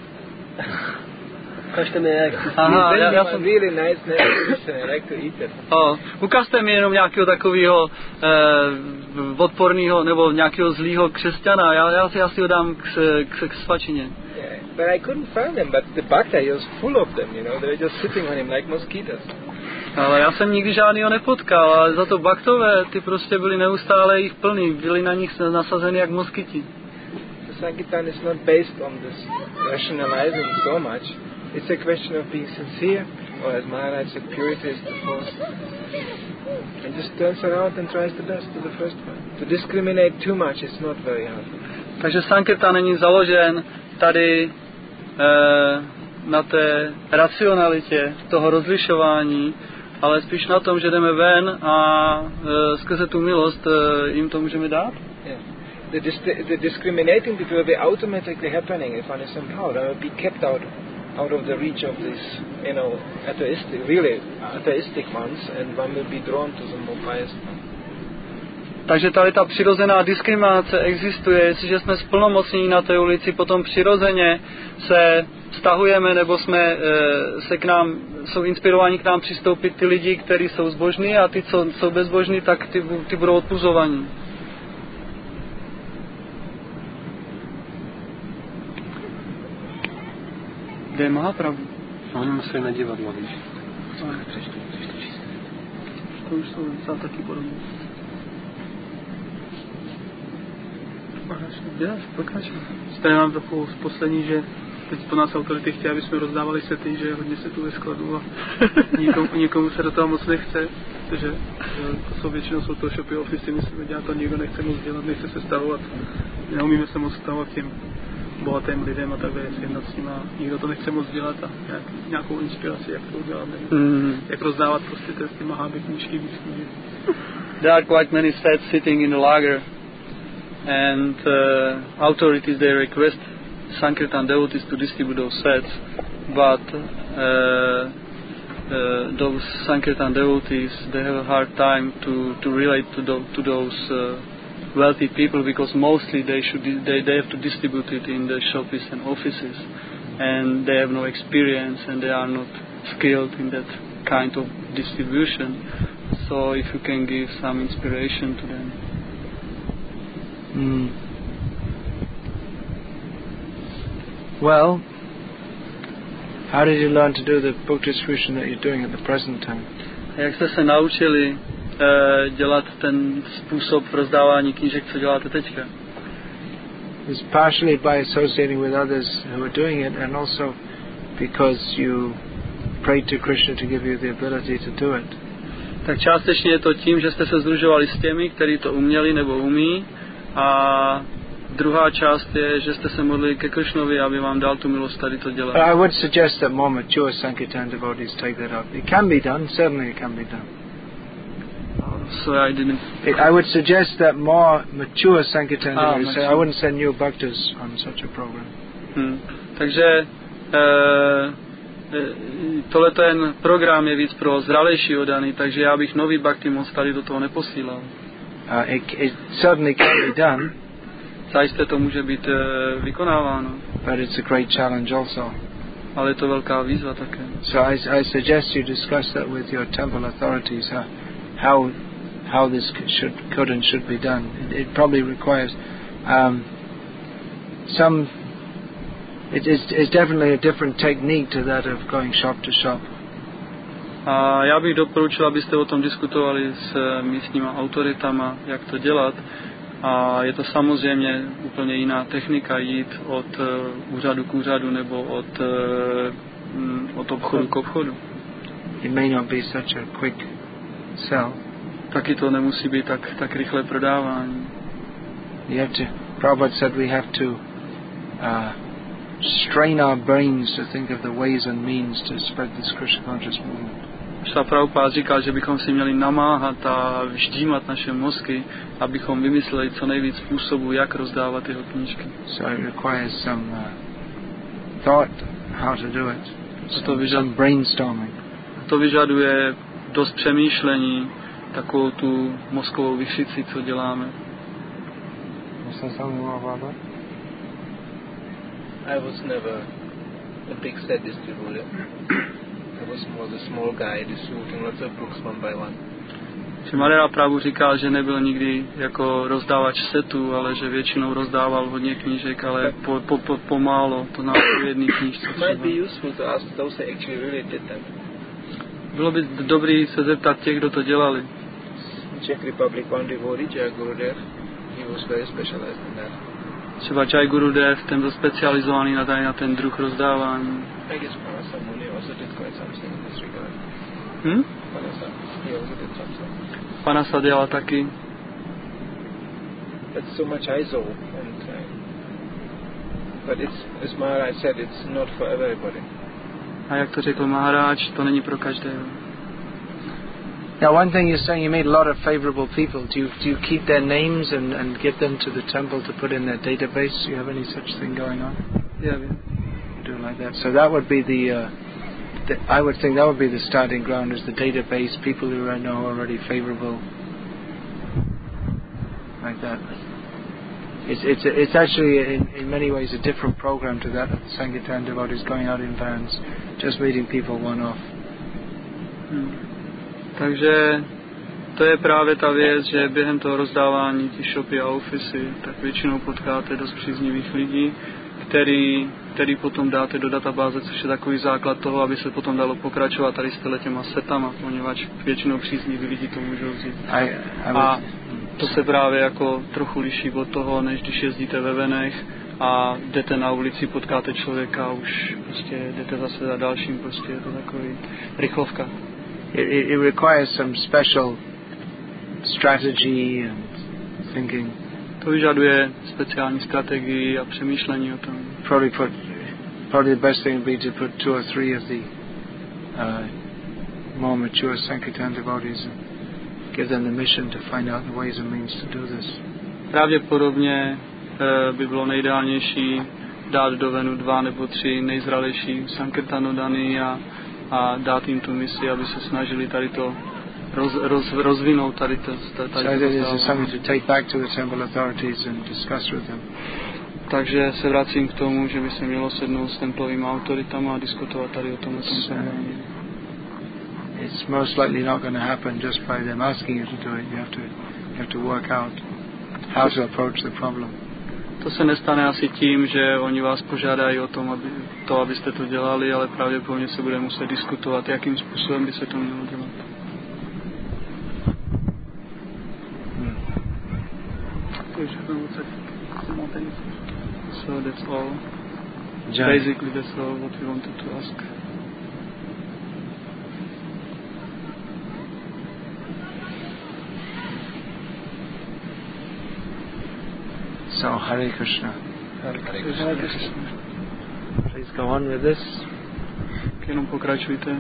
Ukažte mi jak. Aha, já, já jsem... really nice Christian, I like to eat them. O, ukažte mi jenom nějakého takového eh, odporného nebo nějakého zlýho křesťana, já, já, si, já si ho dám k, k, k svačině. Yeah, but I couldn't find them, but the bhakta, he was full of them, you know, they were just sitting on him like mosquitoes. Ale já jsem nikdy žádnýho nepotkal, ale za to baktové, ty prostě byly neustále jich plný, byly na nich nasazeny jak moskyti. The Sankirtan is not based on this rationalizing so much. It's a question of being sincere, or as Maharaj said, purity is the force. And just turns around and tries the best to the first one. To discriminate too much is not very hard. Takže Sankirtan není založen tady eh, na té racionalitě toho rozlišování, ale spíš na tom, že jdeme ven a e, skrze tu milost e, jim to můžeme dát. Yeah. The, dis- the discriminating people will be automatically happening if one is empowered. I will be kept out, out of the reach of these, you know, atheistic, really atheistic ones, and one will be drawn to the more pious ones. Takže tady ta přirozená diskriminace existuje, jestliže jsme splnomocnění na té ulici, potom přirozeně se stahujeme, nebo jsme se k nám, jsou inspirováni k nám přistoupit ty lidi, kteří jsou zbožní, a ty, co jsou bezbožní, tak ty, ty budou odpuzovaní. Kde je Mahaprabhu? Oni musí na divadlo, víš. To už jsou docela taky podobné. Pokračuj. Tady mám trochu poslední, že teď po nás autority chtějí, aby jsme rozdávali sety, že je hodně setů ve skladu a nikomu, nikomu se do toho moc nechce, protože to jsou většinou jsou to shopy office, musíme dělat to, nikdo nechce moc dělat, nechce se stavovat, neumíme se moc stavovat těm bohatým lidem a takhle jednat s nima, nikdo to nechce moc dělat a nějak, nějakou inspiraci, jak to udělat, mm. jak rozdávat prostě ty, ty maháby knížky víc. There are quite many sets sitting in the lager. And uh, authorities, they request Sankirtan devotees to distribute those sets, but uh, uh, those Sankirtan devotees, they have a hard time to, to relate to, the, to those uh, wealthy people, because mostly they should they, they have to distribute it in the shops and offices, and they have no experience and they are not skilled in that kind of distribution. So if you can give some inspiration to them. Mm. Well, how did you learn to do the book distribution that you're doing at the present time? Jak jste se naučili uh, dělat ten způsob rozdávání knížek, co děláte teďka? It's partially by associating with others who are doing it, and also because you prayed to Krishna to give you the ability to do it. Tak částečně je to tím, že jste se sdružovali s těmi, kteří to uměli nebo umí, a druhá část je, že jste se modlili ke Krishnovi, aby vám dal tu milost tady to dělat. I would suggest that more mature Sankirtan devotees take that up. It can be done, certainly it can be done. So I didn't. It, I would suggest that more mature Sankirtan ah, devotees. I wouldn't send new bhaktas on such a program. Hmm. Takže uh, tohle ten program je víc pro zralejší odaný, takže já bych nový bhakti moc tady do toho neposílal. Uh, it, it certainly can be done. Zajisté to může být uh, vykonáváno. But it's a great challenge also. ale je to velká výzva také. So I, I suggest you discuss that with your temple authorities, how how, how this should, could and should be done. It, it probably requires um, some. It is is definitely a different technique to that of going shop to shop. A já bych doporučil, abyste o tom diskutovali s místníma autoritama, jak to dělat. A je to samozřejmě úplně jiná technika jít od uh, úřadu k úřadu nebo od, uh, od obchodu k obchodu. It may not be such a quick sell. Taky to nemusí být tak, tak rychle prodávání. You have to, Prabhupada said we have to uh, strain our brains to think of the ways and means to spread this Krishna conscious movement. Šla Prabhupada říká, že bychom si měli namáhat a vždímat naše mozky, abychom vymysleli co nejvíc způsobů, jak rozdávat jeho knížky. So it requires some uh, thought how to do it. Some, to vyžad... some brainstorming. To vyžaduje dost přemýšlení, takovou tu mozkovou vyšici, co děláme. I was never a big set distributor. I was more the small guy distributing lots of books one by one. Marera Prabhu říkal, že nebyl nikdy jako rozdávač setů, ale že většinou rozdával hodně knížek, ale po, po, po, pomálo, to na jedný knížce. Might be useful to ask those who actually really did that. Bylo by dobrý se zeptat těch, kdo to dělali. Czech Republic, one devotee, Jai Gurudev, he was very specialized in that. Třeba Jai Gurudev, ten byl specializovaný na, tady, na ten druh rozdávání. I guess Panasa Muni also did quite something in this regard. Hm? Panasa, he also did something. Panasa dělal taky. That's so much I saw, and uh, but it's, as Maharaj said, it's not for everybody. A jak to řekl Maharaj, to není pro každého. Now, one thing you're saying, you meet a lot of favorable people. Do you do you keep their names and, and get them to the temple to put in their database? Do you have any such thing going on? Yeah, yeah. You do like that. So that would be the, uh, the. I would think that would be the starting ground, is the database. People who I know are already favorable. Like that. It's it's it's actually in, in many ways a different program to that of the Sankirtan devotees going out in vans, just meeting people one off. Hmm. Takže to je právě ta věc, že během toho rozdávání ty shopy a ofisy, tak většinou potkáte dost příznivých lidí, který, který potom dáte do databáze, což je takový základ toho, aby se potom dalo pokračovat tady s těma setama, poněvadž většinou přízniví lidi to můžou vzít. I, I a to se právě jako trochu liší od toho, než když jezdíte ve venech a jdete na ulici, potkáte člověka a už prostě jdete zase za dalším, prostě je to takový rychlovka. It, it requires some special strategy and thinking. To vyžaduje speciální strategii a přemýšlení o tom. Probably put, probably the best thing would be to put two or three of the uh, more mature Sankirtan devotees and give them the mission to find out the ways and means to do this. Pravděpodobně uh, by bylo nejideálnější dát do venu dva nebo tři nejzralejší Sankirtanodany a a dát jim tu misi, aby se snažili tady to roz, roz, rozvinout tady to. Tady so this is something to take back to the temple authorities and discuss with them. Takže se vracím k tomu, že by se mělo sednout s templovými autoritama a diskutovat tady o tomhle setkání. It's most likely not going to happen just by them asking you to do it. You have to, you have to work out how to approach the problem. To se nestane asi tím, že oni vás požádají o tom, aby to, abyste to dělali, ale pravděpodobně se bude muset diskutovat, jakým způsobem by se to mělo dělat. Hmm. So that's all. Jai. Basically that's all what we wanted to ask. So, Hare Krishna. Hare Krishna. Hare Krishna. Please go on with this. Jenom pokračujte.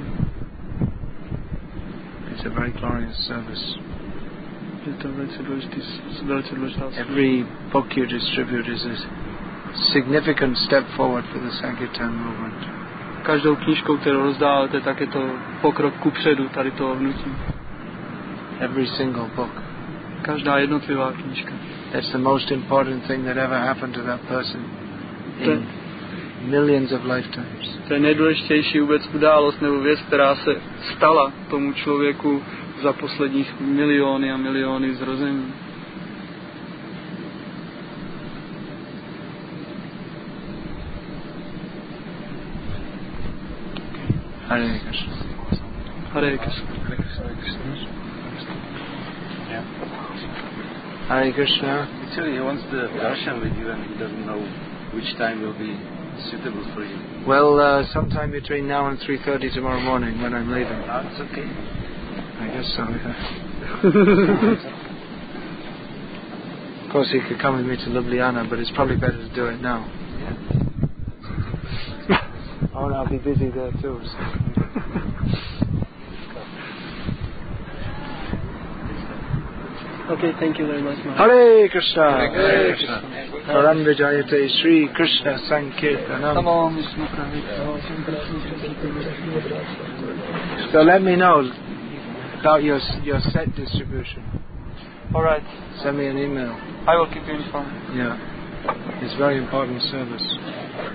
It's a very glorious service. Je to velice důležitý, velice důležitá. Every book you distribute is a significant step forward for the Sankirtan movement. Každou knížkou, kterou rozdáváte, tak je to pokrok kupředu tady toho hnutí. Every single book. Každá jednotlivá knížka. That's the most important thing that ever happened to that person in, millions of lifetimes. To je nejdůležitější vůbec událost nebo věc, která se stala tomu člověku za posledních miliony a miliony zrození. Hare Krishna. Hare Krishna. Yeah. Hare Krishna. Actually, he wants the darshan with you and he doesn't know which time will be suitable for you. Well, uh, sometime between now and three thirty tomorrow morning when I'm leaving. Ah, it's okay. I guess so, yeah. Of course, he could come with me to Ljubljana, but it's probably better to do it now. Oh, and I'll be busy there too. So. Okay, thank you very much, Maharaj. Hare Krishna. Hare Krishna. Param Vijayate Sri Krishna Sankirtanam. So let me know about your your set distribution. All right. Send me an email. I will keep you informed. Yeah. It's very important service.